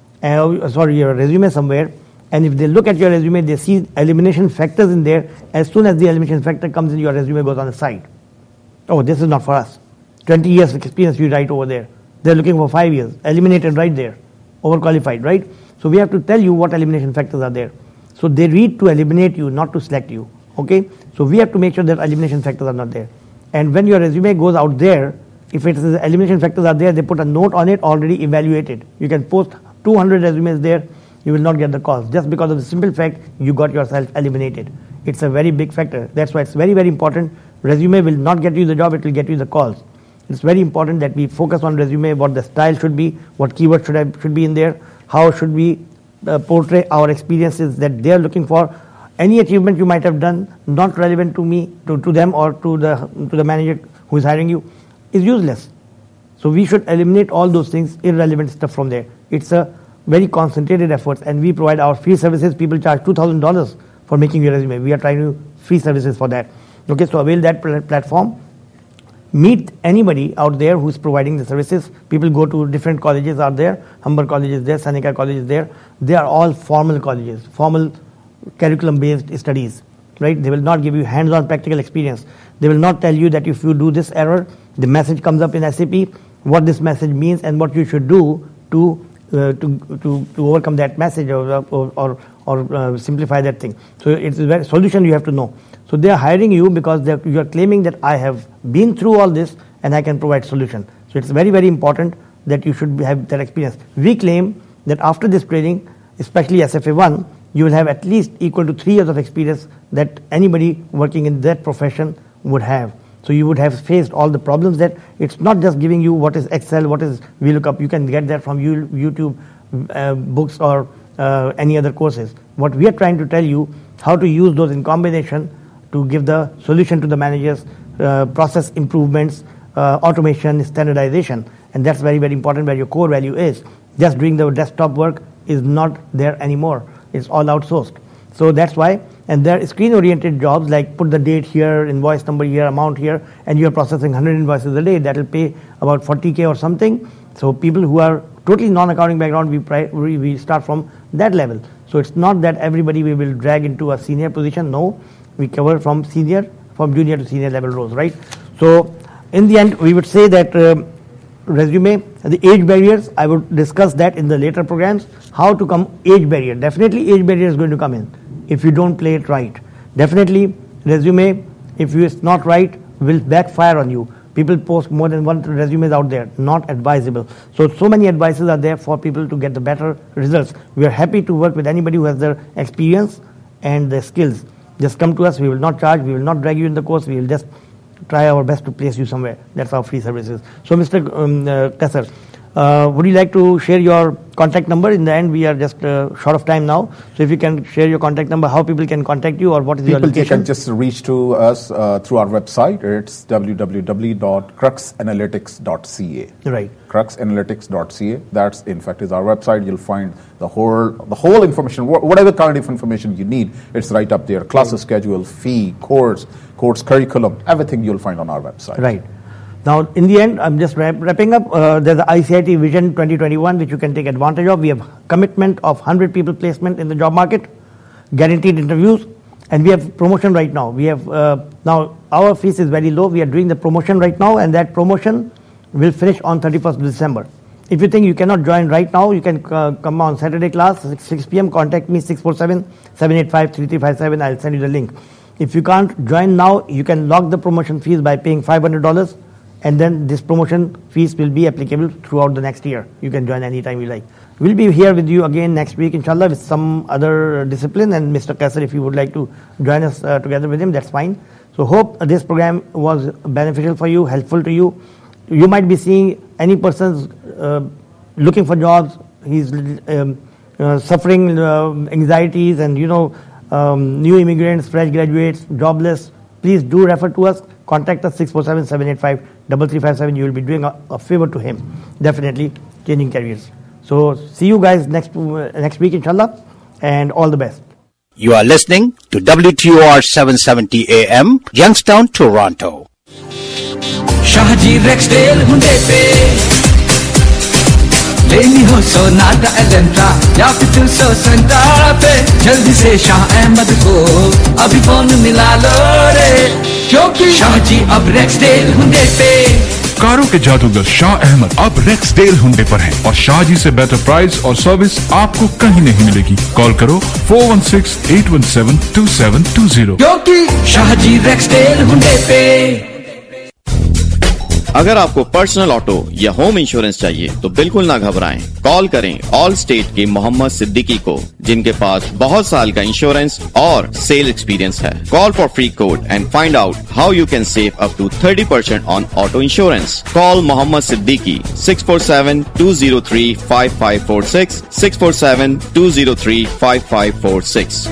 your resume somewhere, and if they look at your resume, they see elimination factors in there. As soon as the elimination factor comes in, your resume goes on the side. Oh, this is not for us. 20 years of experience you write over there. They're looking for 5 years. Eliminated right there. Overqualified, right? So we have to tell you what elimination factors are there. So they read to eliminate you, not to select you. Okay? So we have to make sure that elimination factors are not there. And when your resume goes out there, if it says elimination factors are there, they put a note on it already evaluated. You can post 200 resumes there, you will not get the calls. Just because of the simple fact you got yourself eliminated. It's a very big factor. That's why it's very, very important. Resume will not get you the job, it will get you the calls. It's very important that we focus on resume, what the style should be, what keywords should be in there, how should we portray our experiences that they are looking for. Any achievement you might have done, not relevant to me, to them or to the manager who is hiring you, is useless. So we should eliminate all those things, irrelevant stuff from there. It's a very concentrated effort, and we provide our free services. People charge $2,000 for making your resume. We are trying to free services for that. Okay, so avail that platform. Meet anybody out there who's providing the services. People go to different colleges out there. Humber College is there, Seneca College is there. They are all formal colleges, formal curriculum-based studies, right? They will not give you hands-on practical experience. They will not tell you that if you do this error, the message comes up in SAP, what this message means and what you should do to overcome that message or simplify that thing. So it's a solution you have to know. So they are hiring you because you are claiming that I have been through all this and I can provide solution. So it's very, very important that you should have that experience. We claim that after this training, especially SFA1, you will have at least equal to 3 years of experience that anybody working in that profession would have. So you would have faced all the problems that it's not just giving you what is Excel, what is VLOOKUP. You can get that from YouTube books or any other courses. What we are trying to tell you, how to use those in combination to give the solution to the managers, process improvements, automation, standardization. And that's very, very important where your core value is. Just doing the desktop work is not there anymore. It's all outsourced. So that's why, and there are screen-oriented jobs like put the date here, invoice number here, amount here, and you're processing 100 invoices a day. That will pay about 40K or something. So people who are totally non-accounting background, we start from that level. So it's not that everybody we will drag into a senior position. No, we cover from junior to senior level roles, right? So in the end, we would say that resume, the age barriers, I would discuss that in the later programs. How to come age barrier. Definitely age barrier is going to come in if you don't play it right. Definitely resume, if it's not right, will backfire on you. People post more than one resumes out there. Not advisable. So many advices are there for people to get the better results. We are happy to work with anybody who has the experience and the skills. Just come to us. We will not charge. We will not drag you in the course. We will just try our best to place you somewhere. That's our free services. So, Mr. Kaisar, would you like to share your contact number? In the end, we are just short of time now. So if you can share your contact number, how people can contact you, or what is your location? People can just reach to us through our website. It's www.cruxanalytics.ca. Right. Cruxanalytics.ca. That's, in fact, is our website. You'll find the whole information, whatever kind of information you need. It's right up there. Classes schedule, fee, course curriculum, everything you'll find on our website. Right. Now, in the end, I'm just wrapping up. There's the ICIT Vision 2021, which you can take advantage of. We have commitment of 100 people placement in the job market, guaranteed interviews, and we have promotion right now. We have now our fees is very low. We are doing the promotion right now, and that promotion will finish on 31st December. If you think you cannot join right now, you can come on Saturday class, 6 p.m. Contact me, 647-785-3357. I'll send you the link. If you can't join now, you can lock the promotion fees by paying $500. And then this promotion fees will be applicable throughout the next year. You can join anytime you like. We'll be here with you again next week, inshallah, with some other discipline. And Mr. Kaisar, if you would like to join us together with him, that's fine. So hope this program was beneficial for you, helpful to you. You might be seeing any person's looking for jobs. He's suffering anxieties and, new immigrants, fresh graduates, jobless. Please do refer to us. Contact us 647-785-3357. You will be doing a favor to him. Definitely changing careers. So see you guys next week, inshallah, and all the best. You are listening to WTOR 770 AM, Youngstown, Toronto. Shahji Rexdale Hyundai pe लेनी हो Sonata Elantra या फिर 200 पे जल्दी से शाह अहमद को अभी phone मिला लो रे क्योंकि शाहजी अब रेक्सडेल हुंडे पे कारों के जादूगर शाह अहमद अब रेक्सडेल हुंडे पर हैं और शाहजी से बेहतर प्राइस और सर्विस आपको कहीं नहीं मिलेगी। कॉल करो 416-817-2720 क्योंकि शाहजी रेक्सडेल हुंडे पे। अगर आपको पर्सनल ऑटो या होम इंश्योरेंस चाहिए तो बिल्कुल ना घबराएं। कॉल करें ऑल स्टेट के मोहम्मद सिद्दीकी को, जिनके पास बहुत साल का इंश्योरेंस और सेल एक्सपीरियंस है। Call for free quote and find out how you can save up to 30% on auto insurance. Call Mohammed Siddiqui 647-203-5546 647-203-5546।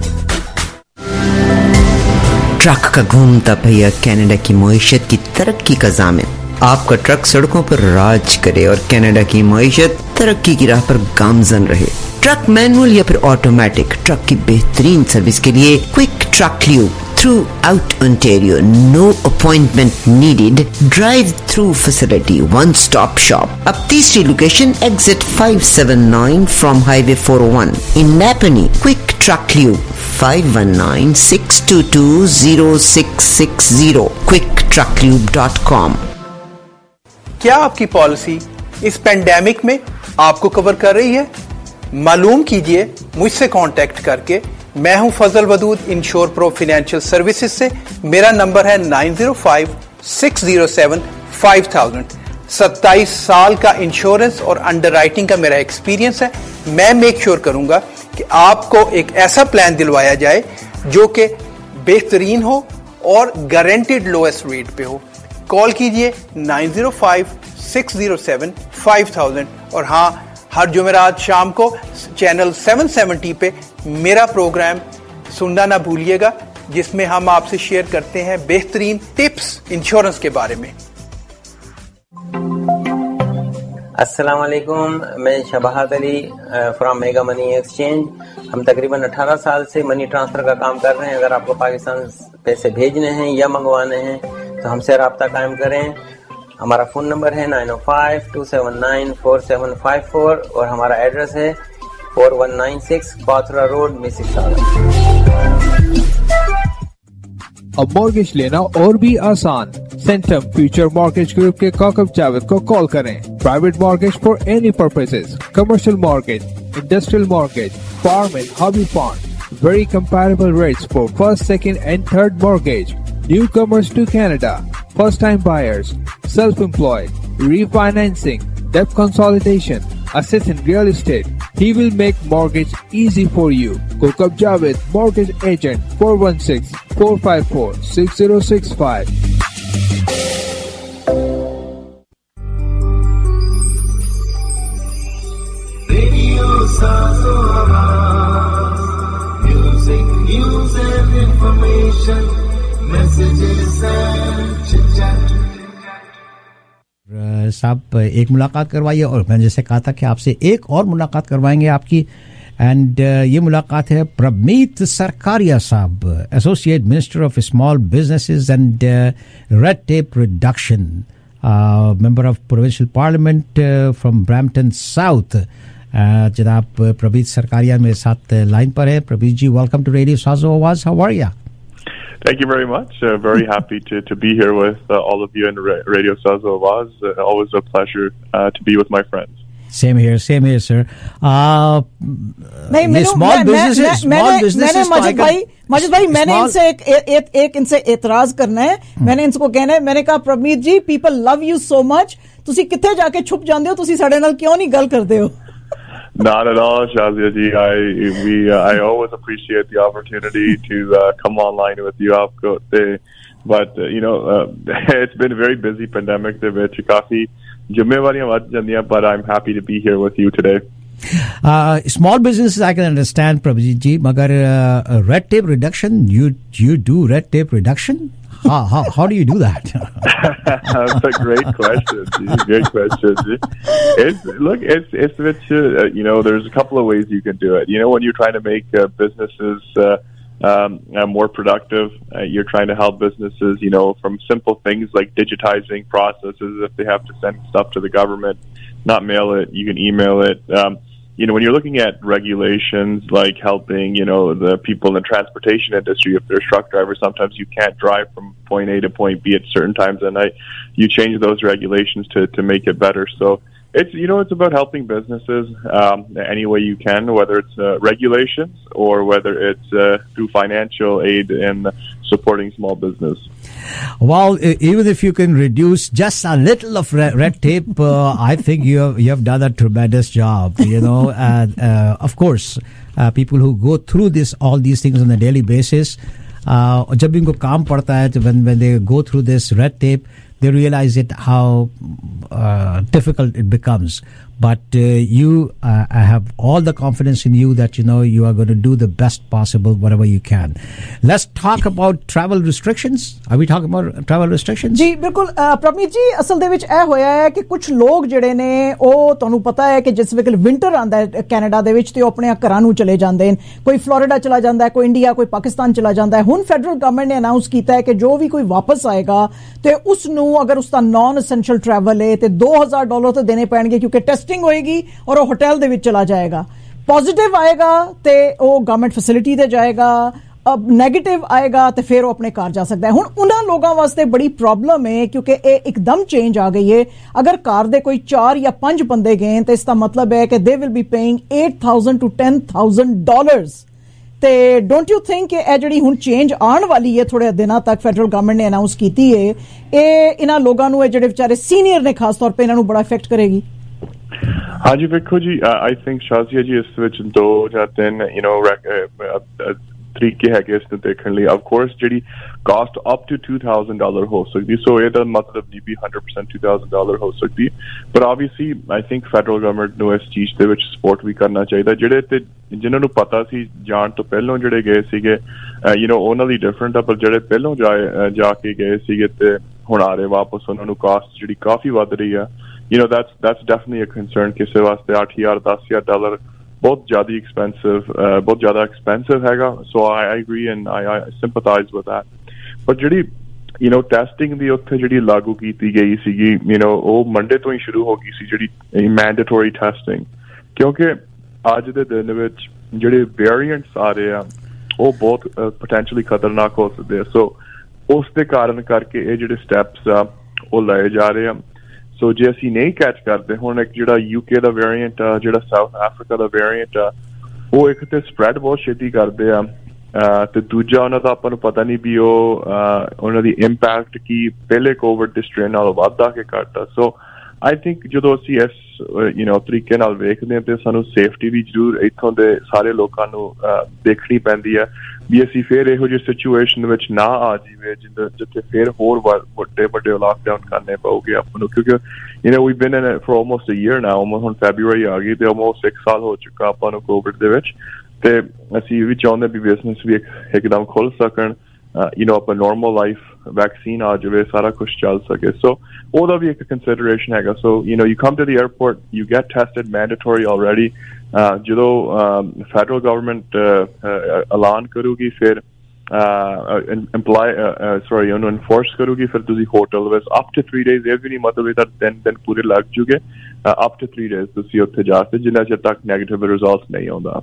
Truck का घूमता पहिया कनाडा की मईशत की तरक्की का ज़ामिन। आपका ट्रक सड़कों पर राज करे और कनाडा की मईशत तरक्की की राह पर गामजन रहे। ट्रक मैनुअल या फिर ऑटोमेटिक, ट्रक की बेहतरीन सर्विस के लिए quick truck lube throughout Ontario. No appointment needed. Drive-through facility. One-stop shop. अब तीसरी location exit 579 from Highway 401 in Napanee. Quick Truck Lube 519-622-0660. QuickTruckLube.com. क्या आपकी पॉलिसी इस पेंडेमिक में आपको कवर कर रही है? मालूम कीजिए मुझसे कांटेक्ट करके। मैं हूं Fazal Wadood insure pro financial services से। मेरा नंबर है 9056075000। 27 साल का इंश्योरेंस और अंडरराइटिंग का मेरा एक्सपीरियंस है। मैं मेक श्योर करूंगा कि आपको एक ऐसा प्लान दिलवाया जाए जो कि बेहतरीन हो और गारंटेड लोएस्ट रेट पे हो। कॉल कीजिए 9056075000। और हाँ, हर जुमेरात शाम को चैनल 770 पे मेरा प्रोग्राम सुनना ना भूलिएगा, जिसमें हम आपसे शेयर करते हैं बेहतरीन टिप्स इंश्योरेंस के बारे में। अस्सलाम वालेकुम, मैं Shabahat Ali from mega money exchange. हम तकरीबन 18 साल से मनी ट्रांसफर का काम कर रहे हैं। अगर आपको पाकिस्तान पैसे भेजने हैं या मंगवाने हैं तो हमसे रब्ता कायम करें। हमारा फ़ोन नंबर है 905-279-4754 और हमारा एड्रेस है 4196 बाथरा रोड, मिसिसागा। अब मॉर्गेज लेना और भी आसान। सेंटम फ्यूचर मॉर्गेज ग्रुप के काकब जावेद को कॉल करें। Private mortgage for any purposes, commercial mortgage, industrial mortgage, farm and hobby fund, very comparable rates for first, second and third mortgage. Newcomers to Canada. first-time buyers, self-employed, refinancing, debt consolidation, assist in real estate. He will make mortgage easy for you. Hook up Javed, mortgage agent, 416-454-6065. Radio Sazo Awaz, music, news and information, messages and chit-chat. साहब एक मुलाकात करवाइए और मैंने जैसे कहा था कि आपसे एक और मुलाकात करवाएंगे आपकी एंड ये मुलाकात है प्रभनीत सरकारिया साहब, associate minister of small businesses and red tape reduction, member of provincial parliament from Brampton south. जनाब प्रभनीत सरकारिया मेरे साथ लाइन पर है. Prabhneet ji, welcome to radio Sajo Awaz. How are you? Thank you very much. Very happy to be here with all of you in Radio Sazo Awaz. Always a pleasure to be with my friends. Same here, sir. Small businesses. मैंने माजिद भाई मैंने इनसे एतराज करना है. मैंने इनको कहना है, मैंने कहा प्रभनीत जी, people love you so much. तुसी किथे जाके छुप जांदे हो, तुसी साडे नाल क्यों नहीं गल करदे हो? Not at all, Shazia ji. I always appreciate the opportunity to come online with you, but it's been a very busy pandemic. The vich kafi zimmewariyan vad jandiyan, but I'm happy to be here with you today. Small businesses I can understand, Prabhajit ji, magar red tape reduction, you do red tape reduction? How do you do that? That's a great question. Great question. It's which there's a couple of ways you can do it. When you're trying to make businesses more productive, you're trying to help businesses, from simple things like digitizing processes. If they have to send stuff to the government, not mail it, you can email it. When you're looking at regulations like helping, the people in the transportation industry, if they're truck drivers, sometimes you can't drive from point A to point B at certain times of the night. You change those regulations to make it better. So it's, it's about helping businesses any way you can, whether it's regulations or whether it's through financial aid and supporting small business. Well, even if you can reduce just a little of red tape, I think you have done a tremendous job. Of course, people who go through all these things on a daily basis, जब इनको काम पड़ता है, when they go through this red tape, they realize how difficult it becomes. But I have all the confidence in you that you are going to do the best possible whatever you can. Let's talk about travel restrictions. Are we talking about travel restrictions? जी बिल्कुल प्रभनीत जी, असल दे विच ਇਹ ਹੋਇਆ ਹੈ ਕਿ ਕੁਝ ਲੋਕ ਜਿਹੜੇ ਨੇ ਉਹ ਤੁਹਾਨੂੰ ਪਤਾ ਹੈ ਕਿ ਜਿਸ ਵੇਲੇ ਵਿੰਟਰ ਆਂਦਾ ਹੈ ਕੈਨੇਡਾ ਦੇ ਵਿੱਚ ਤੇ ਉਹ ਆਪਣੇ ਘਰਾਂ ਨੂੰ ਚਲੇ ਜਾਂਦੇ ਨੇ. ਕੋਈ ਫਲੋਰੀਡਾ ਚਲਾ ਜਾਂਦਾ ਹੈ, ਕੋਈ ਇੰਡੀਆ, ਕੋਈ ਪਾਕਿਸਤਾਨ ਚਲਾ ਜਾਂਦਾ ਹੈ. ਹੁਣ ਫੈਡਰਲ ਗਵਰਨਮੈਂਟ ਨੇ ਅਨਾਉਂਸ ਕੀਤਾ ਹੈ ਕਿ ਜੋ ਵੀ ਕੋਈ ਵਾਪਸ ਆਏਗਾ ਤੇ ਉਸ ਨੂੰ ਅਗਰ ਉਸ ਦਾ ਨਾਨ ਐਸੈਂਸ਼ੀਅਲ ਟਰੈਵਲ ਹੈ ਤੇ $2,000 ਤੇ ਦੇਣੇ ਪੈਣਗੇ, ਕਿਉਂਕਿ ਟੈਸਟਿੰਗ ਹੋਏਗੀ ਔਰ ਉਹ ਹੋਟਲ ਦੇ ਵਿੱਚ ਚਲਾ ਜਾਏਗਾ. ਪੋਜ਼ਿਟਿਵ ਆਏਗਾ ਤੇ ਉਹ ਗਵਰਨਮੈਂਟ ਫੈਸਿਲਿਟੀ ਤੇ ਜਾਏਗਾ, ਨੈਗੇਟਿਵ ਆਏਗਾ ਤੇ ਫਿਰ ਉਹ ਆਪਣੇ ਘਰ ਜਾ ਸਕਦਾ ਹੈ. ਹੁਣ ਉਹਨਾਂ ਲੋਕਾਂ ਵਾਸਤੇ ਬੜੀ ਪ੍ਰੋਬਲਮ ਹੈ ਕਿਉਂਕਿ ਇਹ ਇੱਕਦਮ ਚੇਂਜ ਆ ਗਈ ਹੈ. ਅਗਰ ਘਰ ਦੇ ਕੋਈ 4 ਜਾਂ 5 ਬੰਦੇ ਗਏ ਤਾਂ ਇਸ ਦਾ ਮਤਲਬ ਹੈ ਕਿ they will be paying $8,000 to $10,000. ਤੇ ਡੋਂਟ ਯੂ ਥਿੰਕ ਕਿ ਇਹ ਜਿਹੜੀ ਹੁਣ ਚੇਂਜ ਆਉਣ ਵਾਲੀ ਹੈ ਥੋੜੇ ਦਿਨਾਂ ਤੱਕ ਫੈਡਰਲ ਗਵਰਨਮੈਂਟ ਨੇ ਅਨਾਉਂਸ ਕੀਤੀ ਹੈ, ਇਹ ਇਹਨਾਂ ਲੋਕਾਂ ਨੂੰ, ਇਹ ਜਿਹੜੇ ਵਿਚਾਰੇ ਸੀਨੀਅਰ ਨੇ ਖਾਸ ਤੌਰ 'ਤੇ, ਇਹਨਾਂ ਨੂੰ ਬੜਾ ਇਫੈਕਟ ਕਰੇਗੀ? ਹਾਂਜੀ ਵੇਖੋ ਜੀ, ਆਈ ਥਿੰਕ ਸ਼ਾਜ਼ੀਆ ਜੀ ਇਸ ਵਿੱਚ 2 ਜਾਂ 3 ਤਰੀਕੇ ਹੈਗੇ ਇਸ ਨੂੰ ਦੇਖਣ ਲਈ. ਆਫ ਕੋਰਸ ਜਿਹੜੀ ਕਾਸਟ ਅਪ ਟੂ $2,000 ਹੋ ਸਕਦੀ, ਸੋ ਇਹਦਾ ਮਤਲਬ ਨਹੀਂ ਵੀ 100% $2,000 ਹੋ ਸਕਦੀ, ਪਰ obviously I think federal government ਨੂੰ ਇਸ ਚੀਜ਼ ਦੇ ਵਿੱਚ ਸਪੋਰਟ ਵੀ ਕਰਨਾ ਚਾਹੀਦਾ. ਜਿਹੜੇ ਤੇ ਜਿਨ੍ਹਾਂ ਨੂੰ ਪਤਾ ਸੀ ਜਾਣ ਤੋਂ ਪਹਿਲਾਂ ਜਿਹੜੇ ਗਏ ਸੀਗੇ, ਉਹਨਾਂ ਲਈ ਡਿਫਰੈਂਟ ਆ, ਪਰ ਜਿਹੜੇ ਪਹਿਲਾਂ ਜਾ ਕੇ ਗਏ ਸੀਗੇ ਤੇ ਹੁਣ ਆ ਰਹੇ ਵਾਪਸ, ਉਹਨਾਂ ਨੂੰ ਕਾਸਟ ਜਿਹੜੀ ਕਾਫੀ ਵੱਧ ਰਹੀ ਆ. That's definitely a concern. ਕਿਸੇ ਵਾਸਤੇ $8,000 $10,000 ਬਹੁਤ ਜ਼ਿਆਦਾ expensive ਹੈਗਾ. So I agree and I sympathize with that. But ਜਿਹੜੀ ਟੈਸਟਿੰਗ ਦੀ ਉੱਥੇ ਜਿਹੜੀ ਲਾਗੂ ਕੀਤੀ ਗਈ ਸੀਗੀ, ਉਹ ਮੰਡੇ ਤੋਂ ਹੀ ਸ਼ੁਰੂ ਹੋ ਗਈ ਸੀ, ਜਿਹੜੀ ਮੈਂਡੇਟਰੀ ਟੈਸਟਿੰਗ, ਕਿਉਂਕਿ ਅੱਜ ਦੇ ਦਿਨ ਵਿੱਚ ਜਿਹੜੇ ਵੇਰੀਐਂਟਸ ਆ ਰਹੇ ਆ ਉਹ ਬਹੁਤ ਪੋਟੈਂਸ਼ੀਅਲੀ ਖਤਰਨਾਕ ਹੋ ਸਕਦੇ ਆ. ਸੋ ਉਸ ਦੇ ਕਾਰਨ ਕਰਕੇ ਇਹ ਜਿਹੜੇ ਸਟੈਪਸ ਆ ਉਹ ਲਏ ਜਾ ਰਹੇ ਆ. ਸੋ ਜੇ ਅਸੀਂ ਨਹੀਂ ਕੈਚ ਕਰਦੇ, ਹੁਣ ਇੱਕ ਜਿਹੜਾ UK ਦਾ ਵੇਰੀਐਂਟ ਆ, ਜਿਹੜਾ ਸਾਊਥ ਅਫਰੀਕਾ ਦਾ ਵੇਰੀਐਂਟ ਆ, ਉਹ ਇੱਕ ਤੇ ਸਪਰੈਡ ਬਹੁਤ ਛੇਤੀ ਕਰਦੇ ਆ, ਤੇ ਦੂਜਾ ਉਹਨਾਂ ਦਾ ਆਪਾਂ ਨੂੰ ਪਤਾ ਨਹੀਂ ਵੀ ਉਹ ਉਹਨਾਂ ਦੀ ਇੰਪੈਕਟ ਕੀ ਪਹਿਲੇ ਕੋਵਿਡ ਦੇ ਸਟ੍ਰੇਨ ਨਾਲੋਂ ਵੱਧ ਆ ਕੇ ਘੱਟ ਆ। ਸੋ ਆਈ ਥਿੰਕ ਜਦੋਂ ਅਸੀਂ ਇਸ ਤਰੀਕੇ ਨਾਲ ਵੇਖਦੇ ਹਾਂ ਤੇ ਸਾਨੂੰ ਸੇਫਟੀ ਵੀ ਜ਼ਰੂਰ ਇੱਥੋਂ ਦੇ ਸਾਰੇ ਲੋਕਾਂ ਨੂੰ ਦੇਖਣੀ ਪੈਂਦੀ ਹੈ ਵੀ ਅਸੀਂ ਫਿਰ ਇਹੋ ਜਿਹੀ ਸਿਚੁਏਸ਼ਨ ਵਿੱਚ ਨਾ ਆ ਜਾਈਏ ਜਿੱਥੇ ਫਿਰ ਹੋਰ ਵੱਡੇ ਲਾਕਡਾਊਨ ਕਰਨੇ ਪਊਗੇ ਆਪਾਂ ਨੂੰ, ਕਿਉਂਕਿ we've been in it for almost a year now, ਹੁਣ ਫੈਬਰੂਅਰੀ ਆ ਗਈ ਤੇ almost 1 ਸਾਲ ਹੋ ਚੁੱਕਾ ਆਪਾਂ ਨੂੰ ਕੋਵਿਡ ਦੇ ਵਿੱਚ, ਤੇ ਅਸੀਂ ਵੀ ਚਾਹੁੰਦੇ ਵੀ ਬਿਜ਼ਨਸ ਵੀ ਇੱਕਦਮ ਖੁੱਲ ਸਕਣ, ਆਪਾਂ ਨੋਰਮਲ ਲਾਈਫ ਵੈਕਸੀਨ ਆ ਜਾਵੇ ਸਾਰਾ ਕੁਝ ਚੱਲ ਸਕੇ। ਸੋ ਉਹਦਾ ਵੀ ਇੱਕ ਕੰਸੀਡਰੇਸ਼ਨ ਹੈਗਾ। So you come to the airport, you get tested mandatory already, ਜਦੋਂ ਫੈਡਰਲ ਗਵਰਨਮੈਂਟ ਐਲਾਨ ਕਰੂਗੀ ਫਿਰ ਉਹਨੂੰ ਇਨਫੋਰਸ ਕਰੂਗੀ ਫਿਰ ਤੁਸੀਂ ਹੋਟਲ ਵਿੱਚ up to 3 days, ਇਹ ਵੀ ਨਹੀਂ ਮਤਲਬ ਇਹਦਾ ਦਿਨ ਪੂਰੇ ਲੱਗ ਜੂਗੇ, up to 3 days ਤੁਸੀਂ ਉੱਥੇ ਜਾ ਕੇ ਜਿੰਨਾ ਚਿਰ ਤੱਕ ਨੈਗੇਟਿਵ ਰਿਜ਼ਲਟ ਨਹੀਂ ਆਉਂਦਾ।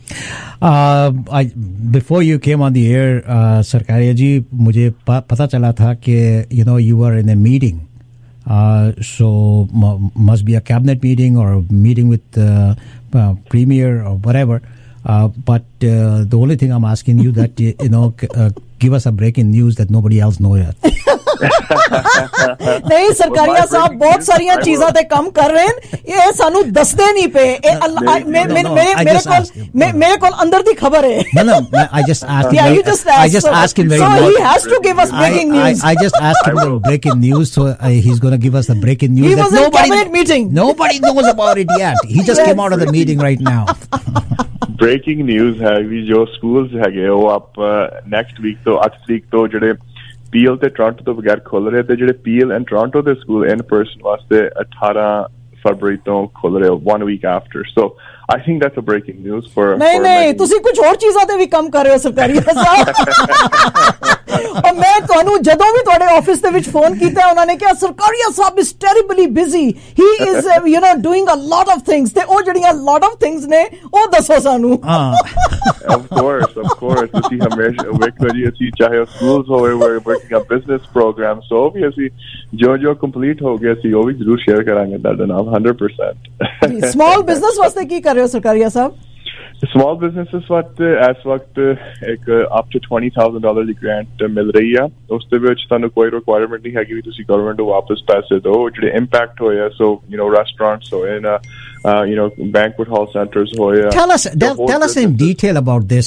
Before you came on the air, Sarkaria ji, मुझे पता चला था कि you were in a meeting, so must be a cabinet meeting or a meeting with premier or whatever. But the only thing I'm asking you that give us a breaking news that nobody else knows yet. ਨਹੀਂ ਸਰਕਾਰੀਆ ਸਾਹਿਬ ਬਹੁਤ ਸਾਰੀਆਂ ਚੀਜ਼ਾਂ ਤੇ ਕੰਮ ਕਰ ਰਹੇ ਨੇ, ਇਹ ਸਾਨੂੰ ਦੱਸਦੇ ਨਹੀਂ ਪਏ, ਮੇਰੇ ਕੋਲ ਅੰਦਰ ਦੀ ਖਬਰ ਹੈ। No, I just asked him. Yeah, you just asked. I just asked him very much. So he has to give us breaking news. I just asked him the breaking news, so he's going to give us the breaking news. He was in cabinet meeting. Nobody knows about it yet. He just came out of the meeting right now. Breaking news ਹੈ ਵੀ ਜੋ schools ਹੈਗੇ ਉਹ ਆਪ next week ਤੋਂ 8 ਤਰੀਕ ਤੋਂ ਜਿਹੜੇ PL ਤੇ ਟੋਰਾਂਟੋ ਤੋਂ ਬਗੈਰ ਖੁੱਲ ਰਹੇ, ਤੇ ਜਿਹੜੇ ਪੀਐਲ ਐਂਡ ਟੋਰਾਂਟੋ ਦੇ ਸਕੂਲ ਇਨ ਪਰਸਨ ਵਾਸਤੇ 18 ਫਰਵਰੀ ਤੋਂ ਖੁੱਲ ਰਹੇ 1 week after. So I think that's a breaking news for ਨਹੀਂ ਤੁਸੀਂ ਕੁਝ ਹੋਰ ਚੀਜ਼ਾਂ ਤੇ ਵੀ ਕੰਮ ਕਰ ਰਹੇ ਹੋ ਸਰਕਾਰੀ ਸਾਹਿਬ। ਔਰ ਮੈਂ ਤੁਹਾਨੂੰ ਜਦੋਂ ਵੀ ਤੁਹਾਡੇ ਆਫਿਸ ਦੇ ਵਿੱਚ ਫੋਨ ਕੀਤਾ ਉਹਨਾਂ ਨੇ ਕਿਹਾ ਸਰਕਾਰੀਆ ਸਾਹਿਬ is terribly busy, he is doing a lot of things, ਤੇ ਉਹ ਜਿਹੜੀਆਂ lot of things ਨੇ ਉਹ ਦੱਸੋ ਸਾਨੂੰ। Of course ਤੁਸੀਂ ਹਮੇਸ਼ਾ ਵੇਖੋ ਜੀ, ਅਸੀਂ ਚਾਹੇ ਸਕੂਲਸ ਹੋਵੇ we're working on business programs, so ਵੀ ਅਸੀਂ ਜੋ ਕੰਪਲੀਟ ਹੋ ਗਿਆ ਅਸੀਂ ਉਹ ਵੀ ਜ਼ਰੂਰ ਸ਼ੇਅਰ ਕਰਾਂਗੇ ਤੁਹਾਡੇ ਨਾਲ 100%। ਸਮਾਲ ਬਿਜ਼ਨਸ ਵਾਸਤੇ ਕੀ ਕਰ ਰਹੇ ਹੋ ਸਰਕਾਰੀਆ ਸਾਹਿਬ? Small businesses ਇਸ ਵਕਤ ਇੱਕ up to $20,000 ਦੀ ਗ੍ਰਾਂਟ ਮਿਲ ਰਹੀ ਆ, ਉਸ ਦੇ ਵਿੱਚ ਤੁਹਾਨੂੰ ਕੋਈ ਰਿਕੁਆਇਰਮੈਂਟ ਨਹੀਂ ਹੈਗੀ ਵੀ ਤੁਸੀਂ ਗਵਰਨਮੈਂਟ ਨੂੰ ਵਾਪਸ ਪੈਸੇ ਦਿਓ। ਜਿਹੜੇ ਇੰਪੈਕਟ ਹੋਏ ਆ, ਸੋ restaurants ਹੋਏ ਨਾ, banquet hall centers ਹੋਏ। Tell us in detail about this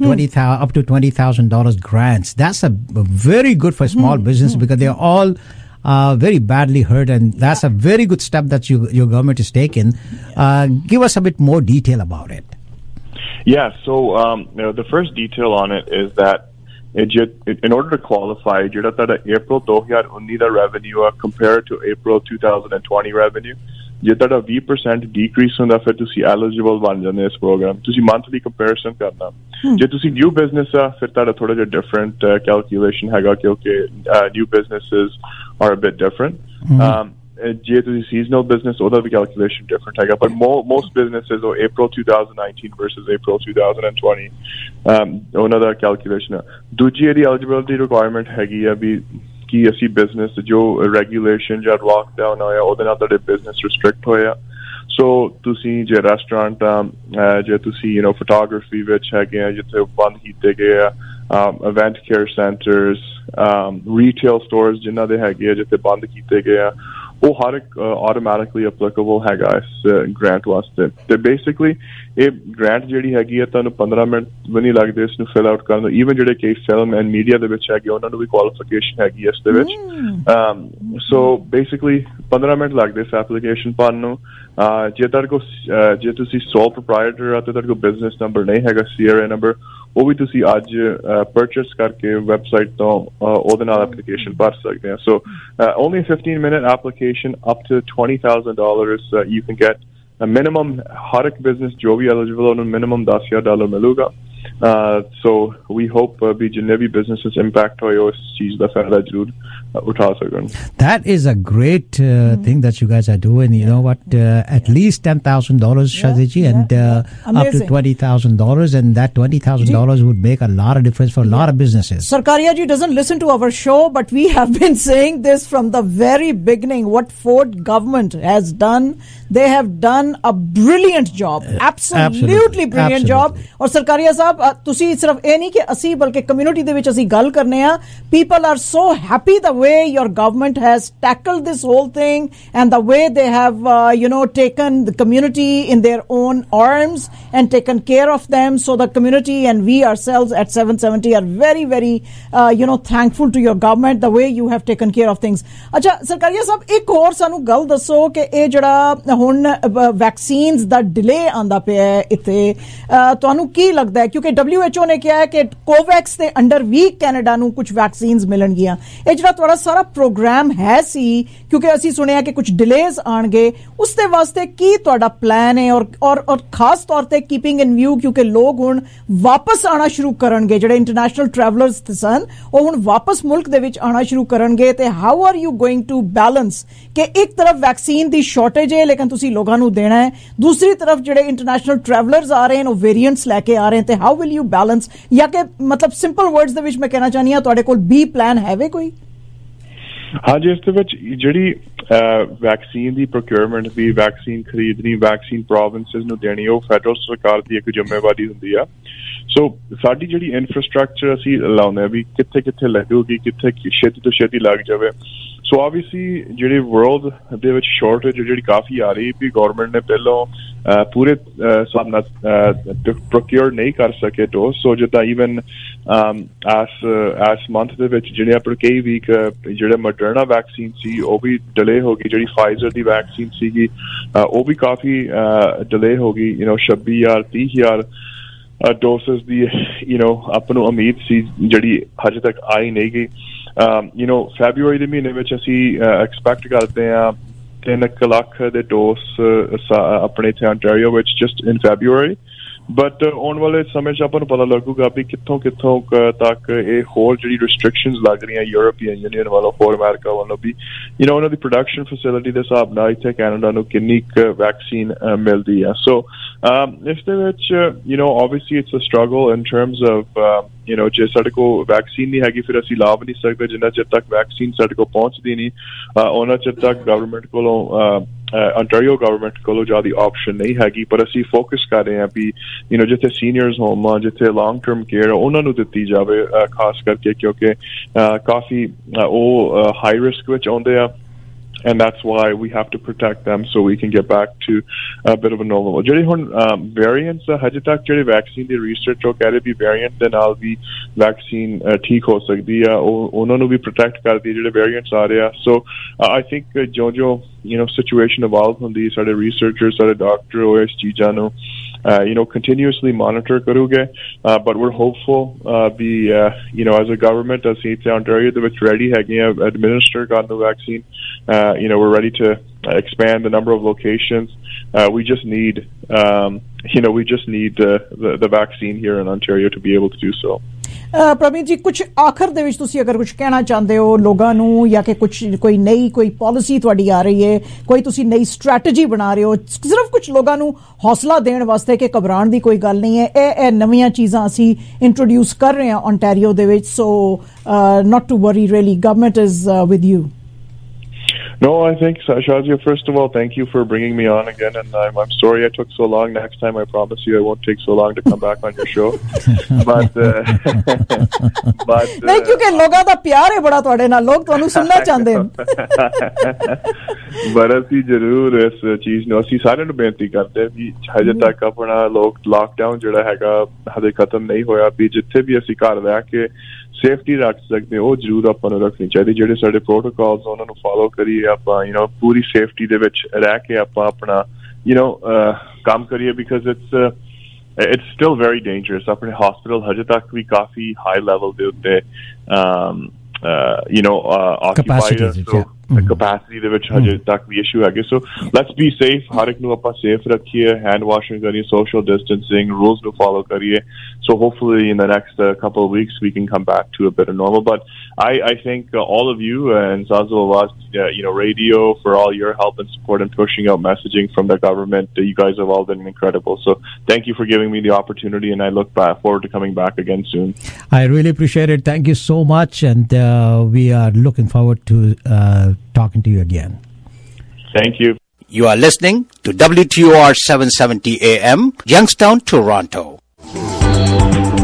up to $20,000 grants. That's a very good for small business because they are all very badly hurt, and that's a very good step that your government is taking. Give us a bit more detail about it. Yeah, so the first detail on it is that in order to qualify, ਜਿਹੜਾ ਤੁਹਾਡਾ April 2019 the revenue compared to April 2020 revenue, ਜੇ ਤੁਹਾਡਾ 20% decrease ਹੁੰਦਾ ਫਿਰ ਤੁਸੀਂ eligible ਬਣ ਜਾਂਦੇ ਇਸ ਪ੍ਰੋਗਰਾਮ। ਤੁਸੀਂ monthly comparison ਕਰਨਾ, ਜੇ ਤੁਸੀਂ new business ਆ ਫਿਰ ਤੁਹਾਡਾ ਥੋੜਾ ਜਿਹਾ different calculation ਹੈਗਾ ਕਿਉਂਕਿ new businesses are a bit different. ਜੇ ਤੁਸੀਂ seasonal business ਉਹਦਾ ਵੀ calculation different ਹੈਗਾ, but most businesses ਉਹ April 2019 versus April 2020 ਉਹਨਾਂ ਦਾ calculation ਹੈ। ਦੂਜੀ ਇਹਦੀ eligibility requirement ਹੈਗੀ ਆ ਵੀ ਕਿ ਅਸੀਂ ਬਿਜ਼ਨਸ ਜੋ ਰੈਗੂਲੇਸ਼ਨ ਜਾਂ ਲਾਕਡਾਊਨ ਹੋਇਆ ਉਹਦੇ ਨਾਲ ਤੁਹਾਡੇ ਬਿਜ਼ਨਸ ਰਿਸਟ੍ਰਿਕਟ ਹੋਇਆ। ਸੋ ਤੁਸੀਂ ਜੇ ਰੈਸਟੋਰੈਂਟ ਜੇ ਤੁਸੀਂ ਫੋਟੋਗ੍ਰਾਫੀ ਵਿੱਚ ਹੈਗੇ ਆ ਜਿੱਥੇ ਬੰਦ ਕੀਤੇ ਗਏ ਆ, event care centres, retail stores ਜਿਨ੍ਹਾਂ ਦੇ ਹੈਗੇ ਆ ਜਿੱਥੇ ਬੰਦ ਕੀਤੇ ਗਏ ਆ, ਉਹ ਹਰ ਇੱਕ ਆਟੋਮੈਟਿਕਲੀ ਐਪਲੀਕੇਬਲ ਹੈਗਾ ਇਸ ਗ੍ਰਾਂਟ ਵਾਸਤੇ। ਤੇ ਬੇਸਿਕਲੀ ਇਹ ਗ੍ਰਾਂਟ ਜਿਹੜੀ ਹੈਗੀ ਆ ਤੁਹਾਨੂੰ 15 ਮਿੰਟ ਵੀ ਨਹੀਂ ਲੱਗਦੇ ਇਸ ਨੂੰ ਫਿਲ ਆਊਟ ਕਰਨ ਨੂੰ। ਈਵਨ ਜਿਹੜੇ ਕਈ ਫਿਲਮ ਐਂਡ ਮੀਡੀਆ ਦੇ ਵਿੱਚ ਹੈਗੇ ਉਹਨਾਂ ਨੂੰ ਵੀ ਕੁਆਲੀਫਿਕੇਸ਼ਨ ਹੈਗੀ ਇਸ ਦੇ ਵਿੱਚ। ਸੋ ਬੇਸਿਕਲੀ 15 ਮਿੰਟ ਲੱਗਦੇ ਇਸ ਐਪਲੀਕੇਸ਼ਨ ਭਰਨ ਨੂੰ। ਜੇ ਤੁਸੀਂ ਸੋਲ ਪ੍ਰੋਪਰਾਈਟਰ ਆ ਤੇ ਤੁਹਾਡੇ ਕੋਲ ਬਿਜ਼ਨਸ ਨੰਬਰ ਨਹੀਂ ਹੈਗਾ, CRA ਨੰਬਰ, ਉਹ ਵੀ ਤੁਸੀਂ ਅੱਜ ਪਰਚੇਸ ਕਰਕੇ ਵੈਬਸਾਈਟ ਤੋਂ ਉਹਦੇ ਨਾਲ ਐਪਲੀਕੇਸ਼ਨ ਭਰ ਸਕਦੇ ਆ। ਸੋ only a 15-minute application up to $20,000 you can get a minimum। ਹਰ ਇੱਕ ਬਿਜ਼ਨਸ ਜੋ ਵੀ eligible ਉਹਨੂੰ minimum $10,000 ਮਿਲੂਗਾ। So we hope ਵੀ ਜਿੰਨੇ ਵੀ businesses impact ਹੋਏ ਉਸ ਚੀਜ਼ ਦਾ ਫਾਇਦਾ ਜ਼ਰੂਰ ਉਠਾ ਸਕਣ। That is a great thing that you guys are doing. You know what? At least $10,000, Shaziji, and up to $20,000, and that $20,000 would make a lot of difference for a lot of businesses. Sarkaria ji doesn't listen to our show, but we have been saying this from the very beginning. What Ford government has done, they have done a brilliant job. Absolutely brilliant job. और Sarkaria साहब ਤੁਸੀਂ ਸਿਰਫ ਇਹ ਨਹੀਂ ਕਿ ਅਸੀਂ ਬਲਕਿ community ਦੇ ਵਿੱਚ ਅਸੀਂ ਗੱਲ ਕਰਨੇ ਆ people are so happy the way your government has tackled this whole thing and the way they have taken the community in their own arms and taken care of them. So the community and we ourselves at 770 are very very thankful to your government the way you have taken care of things. ਅੱਛਾ ਸਰਕਾਰੀਆ ਸਾਹਿਬ ਇੱਕ ਹੋਰ ਸਾਨੂੰ ਗੱਲ ਦੱਸੋ ਕਿ ਇਹ ਜਿਹੜਾ ਹੁਣ ਵੈਕਸੀਨਸ ਦਾ ਡਿਲੇ ਆਂਦਾ ਪਿਆ ਹੈ ਇੱਥੇ ਤੁਹਾਨੂੰ ਕੀ ਲੱਗਦਾ ਹੈ ਕਿਉਂਕਿ WHO ਨੇ ਕਿਹਾ ਹੈ ਕਿ ਕੋਵੈਕਸ ਦੇ ਅੰਡਰ ਵੀ ਕੈਨੇਡਾ ਨੂੰ ਕੁਝ ਵੈਕਸੀਨਸ ਮਿਲਣਗੀਆਂ ਇਹ ਜਿਹੜਾ ਤੁਹਾਡਾ ਸਾਰਾ ਪ੍ਰੋਗਰਾਮ ਹੈ ਸੀ ਕਿਉਂਕਿ ਅਸੀਂ ਸੁਣਿਆ ਕਿ ਕੁਝ ਡਿਲੇਜ਼ ਆਣਗੇ ਉਸ ਦੇ ਵਾਸਤੇ ਕੀ ਤੁਹਾਡਾ ਪਲਾਨ ਹੈ ਔਰ ਖਾਸ ਤੌਰ ਤੇ ਕੀਪਿੰਗ ਇਨ ਵਿਊ ਕਿਉਂਕਿ ਲੋਕ ਹੁਣ ਵਾਪਸ ਆਣਾ ਸ਼ੁਰੂ ਕਰਨਗੇ ਜਿਹੜੇ ਇੰਟਰਨੈਸ਼ਨਲ ਟਰੈਵਲਰਸ ਸਨ ਉਹ ਹੁਣ ਵਾਪਸ ਮੁਲਕ ਦੇ ਵਿੱਚ ਆਣਾ ਸ਼ੁਰੂ ਕਰਨਗੇ ਤੇ how are you going to balance ਕਿ ਇੱਕ ਤਰਫ ਵੈਕਸੀਨ ਦੀ ਸ਼ਾਰਟੇਜ ਹੈ ਲੇਕਿਨ ਤੁਸੀਂ ਲੋਕਾਂ ਨੂੰ ਦੇਣਾ ਹੈ ਦੂਸਰੀ ਤਰਫ ਜਿਹੜੇ ਇੰਟਰਨੈਸ਼ਨਲ ਟਰੈਵਲਰਸ ਆ ਰਹੇ ਹਨ ਉਹ ਵੇਰੀਐਂਟਸ ਲੈ ਕੇ ਆ ਰਹੇ ਹਨ ਤੇ ਹਾਊ ਵਿਲ ਯੂ ਬੈਲੈਂਸ ਜਾਂ ਕਿ ਮਤਲਬ ਸਿੰਪਲ ਵਰਡਸ ਦੇ ਵਿੱਚ ਮੈਂ ਕਹਿਣਾ ਚਾਹੁੰਦੀ ਹਾਂ ਤੁਹਾਡੇ ਕੋਲ ਬੀ ਪਲਾਨ ਹੈਵੇ ਕੋਈ ਹਾਂਜੀ ਇਸ ਦੇ ਵਿੱਚ ਜਿਹੜੀ ਵੈਕਸੀਨ ਦੀ ਪ੍ਰੋਕਿਉਰਮੈਂਟ ਦੀ ਵੈਕਸੀਨ ਖਰੀਦਣੀ ਵੈਕਸੀਨ ਪ੍ਰੋਵਿੰਸਿਸ ਨੂੰ ਦੇਣੀ ਉਹ ਫੈਡਰਲ ਸਰਕਾਰ ਦੀ ਇੱਕ ਜ਼ਿੰਮੇਵਾਰੀ ਹੁੰਦੀ ਆ ਸੋ ਸਾਡੀ ਜਿਹੜੀ ਇਨਫਰਾਸਟ੍ਰਕਚਰ ਅਸੀਂ ਲਾਉਂਦੇ ਆ ਵੀ ਕਿੱਥੇ ਕਿੱਥੇ ਲੱਗੂਗੀ ਕਿੱਥੇ ਛੇਤੀ ਤੋਂ ਛੇਤੀ ਲੱਗ ਜਾਵੇ ਸੋ ਆਬਵੀਅਸਲੀ ਜਿਹੜੇ ਵਰਲਡ ਦੇ ਵਿੱਚ ਸ਼ਾਰਟੇਜ ਜਿਹੜੀ ਕਾਫੀ ਆ ਰਹੀ ਵੀ ਗਵਰਨਮੈਂਟ ਨੇ ਪਹਿਲਾਂ ਪੂਰੇ ਹਿਸਾਬ ਨਾਲ ਪ੍ਰੋਕਿਉਰ ਨਹੀਂ ਕਰ ਸਕੇ ਡੋਜ਼ ਸੋ ਜਿੱਦਾਂ ਈਵਨ ਐਸ ਮੰਥ ਦੇ ਵਿੱਚ ਜਿਹੜੇ ਆਪਣੇ ਕਈ ਵੀਕ ਜਿਹੜੇ ਮੋਡਰਨਾ ਵੈਕਸੀਨ ਸੀ ਉਹ ਵੀ ਡਿਲੇ ਹੋ ਗਈ ਜਿਹੜੀ ਫਾਈਜ਼ਰ ਦੀ ਵੈਕਸੀਨ ਸੀਗੀ ਉਹ ਵੀ ਕਾਫੀ ਡਿਲੇ ਹੋ ਗਈ 26,000 30,000 ਡੋਸਸ ਦੀ ਆਪਾਂ ਨੂੰ ਉਮੀਦ ਸੀ ਜਿਹੜੀ ਹਜੇ ਤੱਕ ਆਈ ਨਹੀਂ ਗਈ ਫੈਬਰੂਅਰੀ ਦੇ ਮਹੀਨੇ ਵਿੱਚ ਅਸੀਂ ਐਕਸਪੈਕਟ ਕਰਦੇ ਹਾਂ 3 ਲੱਖ ਦੇ ਡੋਸ ਆਪਣੇ ਇੱਥੇ ontario ਵਿੱਚ ਜਸਟ ਇਨ ਫੈਬਰੂਅਰੀ ਬਟ ਆਉਣ ਵਾਲੇ ਸਮੇਂ 'ਚ ਆਪਾਂ ਨੂੰ ਪਤਾ ਲੱਗੂਗਾ ਵੀ ਕਿੱਥੋਂ ਤੱਕ ਇਹ ਹੋਰ ਜਿਹੜੀ ਰਿਸਟ੍ਰਿਕਸ਼ਨਸ ਲੱਗ ਰਹੀਆਂ ਯੂਰੋਪੀਅਨ ਯੂਨੀਅਨ ਵੱਲੋਂ ਹੋਰ ਅਮਰੀਕਾ ਵੱਲੋਂ ਵੀ ਉਹਨਾਂ ਦੀ ਪ੍ਰੋਡਕਸ਼ਨ ਫੈਸਿਲਿਟੀ ਦੇ ਹਿਸਾਬ ਨਾਲ ਇੱਥੇ ਕੈਨੇਡਾ ਨੂੰ ਕਿੰਨੀ ਕੁ ਵੈਕਸੀਨ ਮਿਲਦੀ ਆ ਸੋ ਇਸ ਦੇ ਵਿੱਚ obviously it's a struggle in terms of ਜੇ ਸਾਡੇ ਕੋਲ ਵੈਕਸੀਨ ਨਹੀਂ ਹੈਗੀ ਫਿਰ ਅਸੀਂ ਲਾ ਵੀ ਨਹੀਂ ਸਕਦੇ ਜਿੰਨਾ ਚਿਰ ਤੱਕ ਵੈਕਸੀਨ ਸਾਡੇ ਕੋਲ ਪਹੁੰਚਦੀ ਨਹੀਂ ਉਹਨਾਂ ਚਿਰ ਤੱਕ ਗਵਰਨਮੈਂਟ ਕੋਲੋਂ ontario government ਕੋਲੋਂ ਜ਼ਿਆਦਾ ਆਪਸ਼ਨ ਨਹੀਂ ਹੈਗੀ ਪਰ ਅਸੀਂ ਫੋਕਸ ਕਰ ਰਹੇ ਹਾਂ ਵੀ ਜਿੱਥੇ ਸੀਨੀਅਰਸ ਹੋਮ ਆ ਜਿੱਥੇ ਲੌਂਗ ਟਰਮ ਕੇਅਰ ਉਹਨਾਂ ਨੂੰ ਦਿੱਤੀ ਜਾਵੇ ਖਾਸ ਕਰਕੇ ਕਿਉਂਕਿ ਕਾਫੀ ਉਹ ਹਾਈ ਰਿਸਕ ਵਿੱਚ ਆਉਂਦੇ ਆ and that's why we have to protect them so we can get back to a bit of a normal ਜਿਹੜੇ ਹੁਣ variants ਹਜੇ ਤੱਕ ਜਿਹੜੇ ਵੈਕਸੀਨ ਦੀ ਰਿਸਰਚ ਉਹ ਕਹਿ ਰਹੇ ਵੀ variant ਦੇ ਨਾਲ ਵੀ ਵੈਕਸੀਨ ਠੀਕ ਹੋ ਸਕਦੀ ਆ ਉਹਨਾਂ ਨੂੰ ਵੀ ਪ੍ਰੋਟੈਕਟ ਕਰਦੀ ਜਿਹੜੇ variants ਆ ਰਹੇ ਆ so I think ਜੋ situation evolve ਹੁੰਦੀ ਸਾਡੇ researchers ਸਾਡੇ ਡਾਕਟਰ ਉਹ ਇਸ ਚੀਜ਼ਾਂ ਨੂੰ continuously monitor ਕਰੂਗੇ but we're hopeful as a government ਅਸੀਂ ਇੱਥੇ Ontario ਦੇ ਵਿੱਚ ready ਹੈਗੇ ਆ administer ਕਰਨ ਨੂੰ vaccine we're ready to expand the number of locations we just need the vaccine here in Ontario to be able to do so Praveen ਜੀ ਕੁਝ ਆਖਰ ਦੇ ਵਿੱਚ ਤੁਸੀਂ ਅਗਰ ਕੁਝ ਕਹਿਣਾ ਚਾਹੁੰਦੇ ਹੋ ਲੋਕਾਂ ਨੂੰ ਜਾਂ ਕਿ ਕੋਈ ਨਈ ਕੋਈ ਪਾਲਿਸੀ ਤੁਹਾਡੀ ਆ ਰਹੀ ਹੈ ਕੋਈ ਤੁਸੀਂ ਨਈ ਸਟ੍ਰੈਟਜੀ ਬਣਾ ਰਹੇ ਹੋ ਸਿਰਫ ਕੁਝ ਲੋਕਾਂ ਨੂੰ ਹੌਸਲਾ ਦੇਣ ਵਾਸਤੇ ਕਿ ਘਬਰਾਉਣ ਦੀ ਕੋਈ ਗੱਲ ਨਹੀਂ ਹੈ ਇਹ ਨਵੀਆਂ ਚੀਜ਼ਾਂ ਅਸੀਂ ਇੰਟਰੋਡਿਊਸ ਕਰ ਰਹੇ ਹਾਂ Ontario ਦੇ ਵਿੱਚ ਸੋ not to worry really government is with you No, I think, Shazia, first of all, thank you for bringing me on again, and I'm sorry I took so long. Next time, I promise you I won't take so long to come back on your show. But नहीं, क्योंकि लोगों का प्यार है बड़ा तुहाडे नाल, लोग तुहानू सुनना चाहते हैं. पर असी जरूर इस चीज नूं असी सारे नूं बेनती करते हैं कि हजे तक अपना लॉकडाउन जिहड़ा हैगा हजे खत्म नहीं होया भी जिथे भी असी घर रह के ਸੇਫਟੀ ਰੱਖ ਸਕਦੇ ਉਹ ਜ਼ਰੂਰ ਆਪਾਂ ਨੂੰ ਰੱਖਣੀ ਚਾਹੀਦੀ ਜਿਹੜੇ ਸਾਡੇ ਪ੍ਰੋਟੋਕਾਲਸ ਉਹਨਾਂ ਨੂੰ ਫੋਲੋ ਕਰੀਏ ਆਪਾਂ ਪੂਰੀ ਸੇਫਟੀ ਦੇ ਵਿੱਚ ਰਹਿ ਕੇ ਆਪਾਂ ਆਪਣਾ ਕੰਮ ਕਰੀਏ because it's still very dangerous ਆਪਣੇ ਹਸਪੀਟਲ ਹਜੇ ਤੱਕ ਵੀ ਕਾਫੀ ਹਾਈ ਲੈਵਲ ਦੇ ਉੱਤੇ occupied capacity ਦੇ ਵਿੱਚ ਹਜੇ ਤੱਕ ਵੀ ਇਸ਼ੂ ਹੈਗੇ ਸੋ ਲੈਟਸ ਬੀ ਸੇਫ ਹਰ ਇੱਕ ਨੂੰ ਆਪਾਂ ਸੇਫ ਰੱਖੀਏ ਹੈਂਡ ਵਾਸ਼ਿੰਗ ਕਰੀਏ ਸੋਸ਼ਲ ਡਿਸਟੈਂਸਿੰਗ ਰੂਲਸ ਨੂੰ ਫੋਲੋ ਕਰੀਏ so hopefully in the next couple of weeks we can come back to a bit of normal but I thank all of you and Sazo radio for all your help and support in pushing out messaging from the government you guys have all been incredible so thank you for giving me the opportunity and I look forward to coming back again soon. I really appreciate it. Thank you so much and we are looking forward to talking to you again. Thank you. You are listening to WTOR 770 AM, Youngstown, Toronto.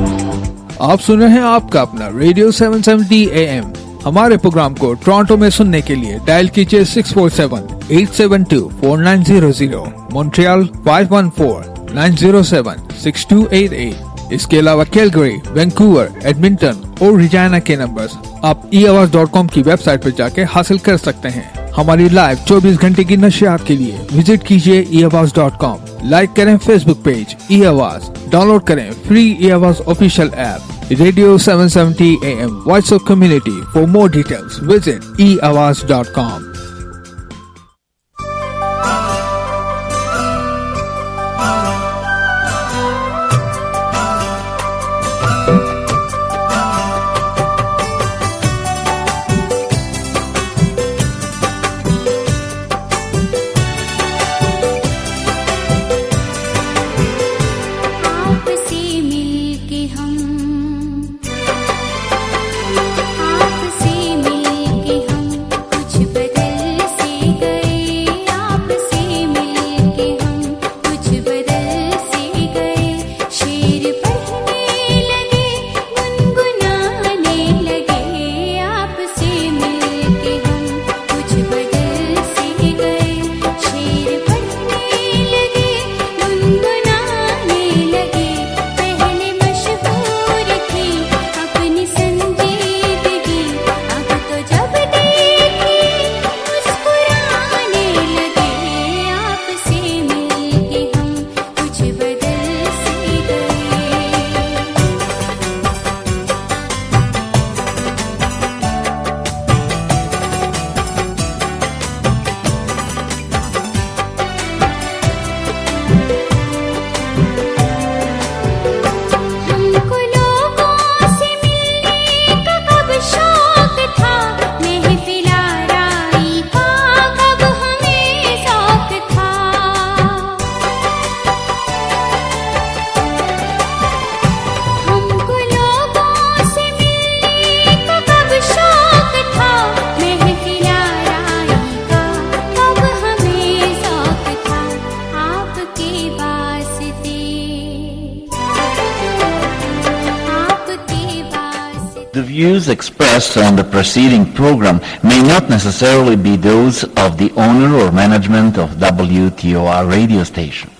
आप सुन रहे हैं आपका अपना radio 770 AM। हमारे programme को Toronto में सुनने के लिए डायल कीजिए 647-872-4900, मॉन्ट्रियल 514-907-6288। इसके अलावा कैलगरी, वैंकूवर, एडमिंटन और रिजाइना के नंबर्स आप eAwas.com की वेबसाइट पर जाके हासिल कर सकते हैं। हमारी लाइव 24 घंटे की नशियात के लिए विजिट कीजिए eAwas.com। लाइक करें फेसबुक पेज eAwas, डाउनलोड करें free eAwas official app radio 770 AM voice of community. For more details visit eAwas.com। The views expressed on the preceding program may not necessarily be those of the owner or management of WTOR radio station.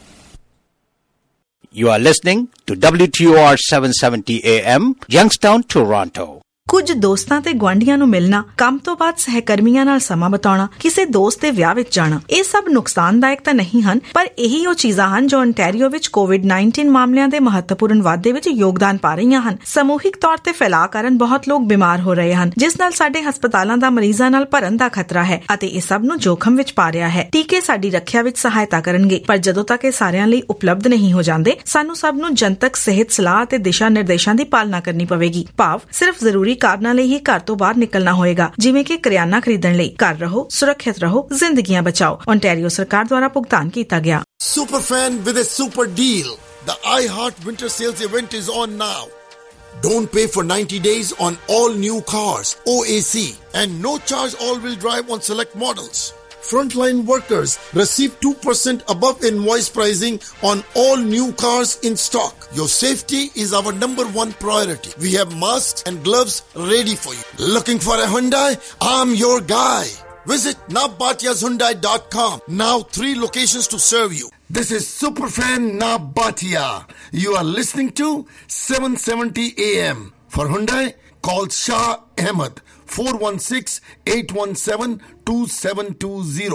You are listening to WTOR 770 AM, Youngstown, Toronto. ਕੁਝ ਦੋਸਤਾਂ ਤੇ ਗੁਆਂਢੀਆਂ ਨੂੰ ਮਿਲਣਾ, ਕੰਮ ਤੋਂ ਬਾਅਦ ਸਹਿਕਰਮੀਆਂ ਨਾਲ ਸਮਾਂ ਬਿਤਾਉਣਾ, ਕਿਸੇ ਦੋਸਤ ਦੇ ਵਿਆਹ ਵਿੱਚ ਜਾਣਾ, ਇਹ ਸਭ ਨੁਕਸਾਨਦਾਇਕ ਤਾਂ ਨਹੀਂ ਹਨ, ਪਰ ਇਹੀ ਉਹ ਚੀਜ਼ਾਂ ਹਨ ਜੋ ontario ਵਿੱਚ COVID-19 ਮਾਮਲਿਆਂ ਦੇ ਮਹੱਤਵਪੂਰਨ ਵਾਧੇ ਵਿੱਚ ਯੋਗਦਾਨ ਪਾ ਰਹੀਆਂ ਹਨ। ਸਮੂਹਿਕ ਤੌਰ ਤੇ ਫੈਲਾਅ ਕਾਰਨ ਬਹੁਤ ਲੋਕ ਬਿਮਾਰ ਹੋ ਰਹੇ ਹਨ, ਜਿਸ ਨਾਲ ਸਾਡੇ ਹਸਪਤਾਲਾਂ ਦਾ ਮਰੀਜ਼ਾਂ ਨਾਲ ਭਰਨ ਦਾ ਖਤਰਾ ਹੈ ਅਤੇ ਇਹ ਸਭ ਨੂੰ ਜੋਖਮ ਵਿੱਚ ਪਾ ਰਿਹਾ ਹੈ। ਟੀਕੇ ਸਾਡੀ ਰੱਖਿਆ ਵਿੱਚ ਸਹਾਇਤਾ ਕਰਨਗੇ, ਪਰ ਜਦੋਂ ਤੱਕ ਇਹ ਸਾਰਿਆਂ ਲਈ ਉਪਲਬਧ ਨਹੀਂ ਹੋ ਜਾਂਦੇ, ਸਾਨੂੰ ਸਭ ਨੂੰ ਜਨਤਕ ਸਿਹਤ ਸਲਾਹ ਅਤੇ ਦਿਸ਼ਾ ਨਿਰਦੇਸ਼ਾਂ ਦੀ ਪਾਲਣਾ ਕਰਨੀ ਪਵੇਗੀ। ਭਾਵ ਸਿਰਫ ਜ਼ਰੂਰੀ ਕਾਰਨਾਂ ਲਈ ਹੀ ਘਰ ਤੋਂ ਬਾਹਰ ਨਿਕਲਣਾ ਹੋਏਗਾ, ਜਿਵੇਂ ਕਿ ਕਰਿਆਨਾ ਖਰੀਦਣ ਲਈ। ਘਰ ਰਹੋ, ਸੁਰੱਖਿਅਤ ਰਹੋ, ਜ਼ਿੰਦਗੀਆਂ ਬਚਾਓ। ontario ਸਰਕਾਰ ਦੁਆਰਾ ਭੁਗਤਾਨ ਕੀਤਾ ਗਿਆ। Superfan with a super deal. The iHeart Winter Sales event is on now. Don't pay for 90 days on all new cars, OAC, and no charge all-wheel drive on select models. Frontline workers receive 2% above invoice pricing on all new cars in stock. Your safety is our number one priority. We have masks and gloves ready for you. Looking for a Hyundai? I'm your guy. Visit nabatiahyundai.com. Now 3 locations to serve you. This is Superfan Nabatia. You are listening to 770 AM. For Hyundai, call Shah Ahmed 416-817-2720.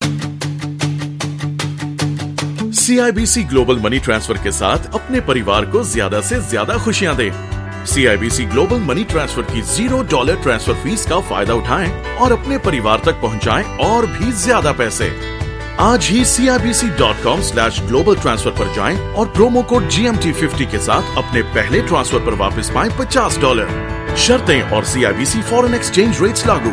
CIBC global money transfer के साथ अपने परिवार को ज्यादा से ज्यादा खुशियां दें। CIBC ग्लोबल मनी ट्रांसफर की $0 ट्रांसफर फीस का फायदा उठाएं और अपने परिवार तक पहुंचाएं और भी ज्यादा पैसे। आज ही CIBC.com/global transfer पर जाएं और प्रोमो कोड GMT50 के साथ अपने पहले ट्रांसफर पर वापस पाएं $50। शर्तें और CIBC फॉरेन एक्सचेंज रेट्स लागू।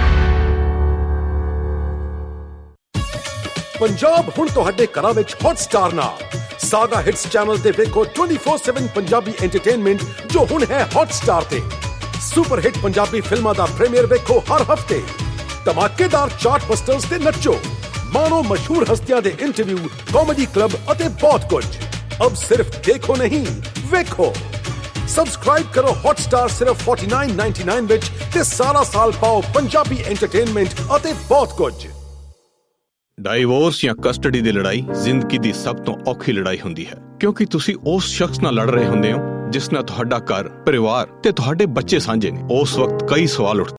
पंजाब हुण तुहाडे घरां विच हॉटस्टार नाल सागा हिट्स चैनल ते देखो 24/7 पंजाबी एंटरटेनमेंट जो हुण है हॉटस्टार ते। सुपर हिट पंजाबी फिल्मां दा प्रीमियर देखो हर हफ्ते, धमाकेदार चार्टबस्टर्स ते नचो, मानो मशहूर हस्तियां दे इंटरव्यू, कॉमेडी क्लब अते बहुत कुछ। अब सिर्फ देखो नहीं, वेखो। ਸਬਸਕ੍ਰਾਈਬ ਕਰੋ ਹੌਟਸਟਾਰ ਸਿਰਫ 49.99 ਵਿੱਚ ਤੇ ਸਾਰਾ ਸਾਲ ਪਾਓ ਪੰਜਾਬੀ ਐਂਟਰਟੇਨਮੈਂਟ ਅਤੇ ਬਹੁਤ ਕੁਝ। ਡਾਈਵੋਰਸ ਜਾਂ ਕਸਟਡੀ ਦੀ ਲੜਾਈ ਜ਼ਿੰਦਗੀ ਦੀ ਸਭ ਤੋਂ ਔਖੀ ਲੜਾਈ ਹੁੰਦੀ ਹੈ, ਕਿਉਂਕਿ ਤੁਸੀਂ ਉਸ ਸ਼ਖਸ ਨਾਲ ਲੜ ਰਹੇ ਹੁੰਦੇ ਹੋ ਜਿਸ ਨਾਲ ਤੁਹਾਡਾ ਘਰ, ਪਰਿਵਾਰ ਤੇ ਤੁਹਾਡੇ ਬੱਚੇ ਸਾਂਝੇ ਨੇ। ਉਸ ਵਕਤ ਕਈ ਸਵਾਲ ਉੱਠਦੇ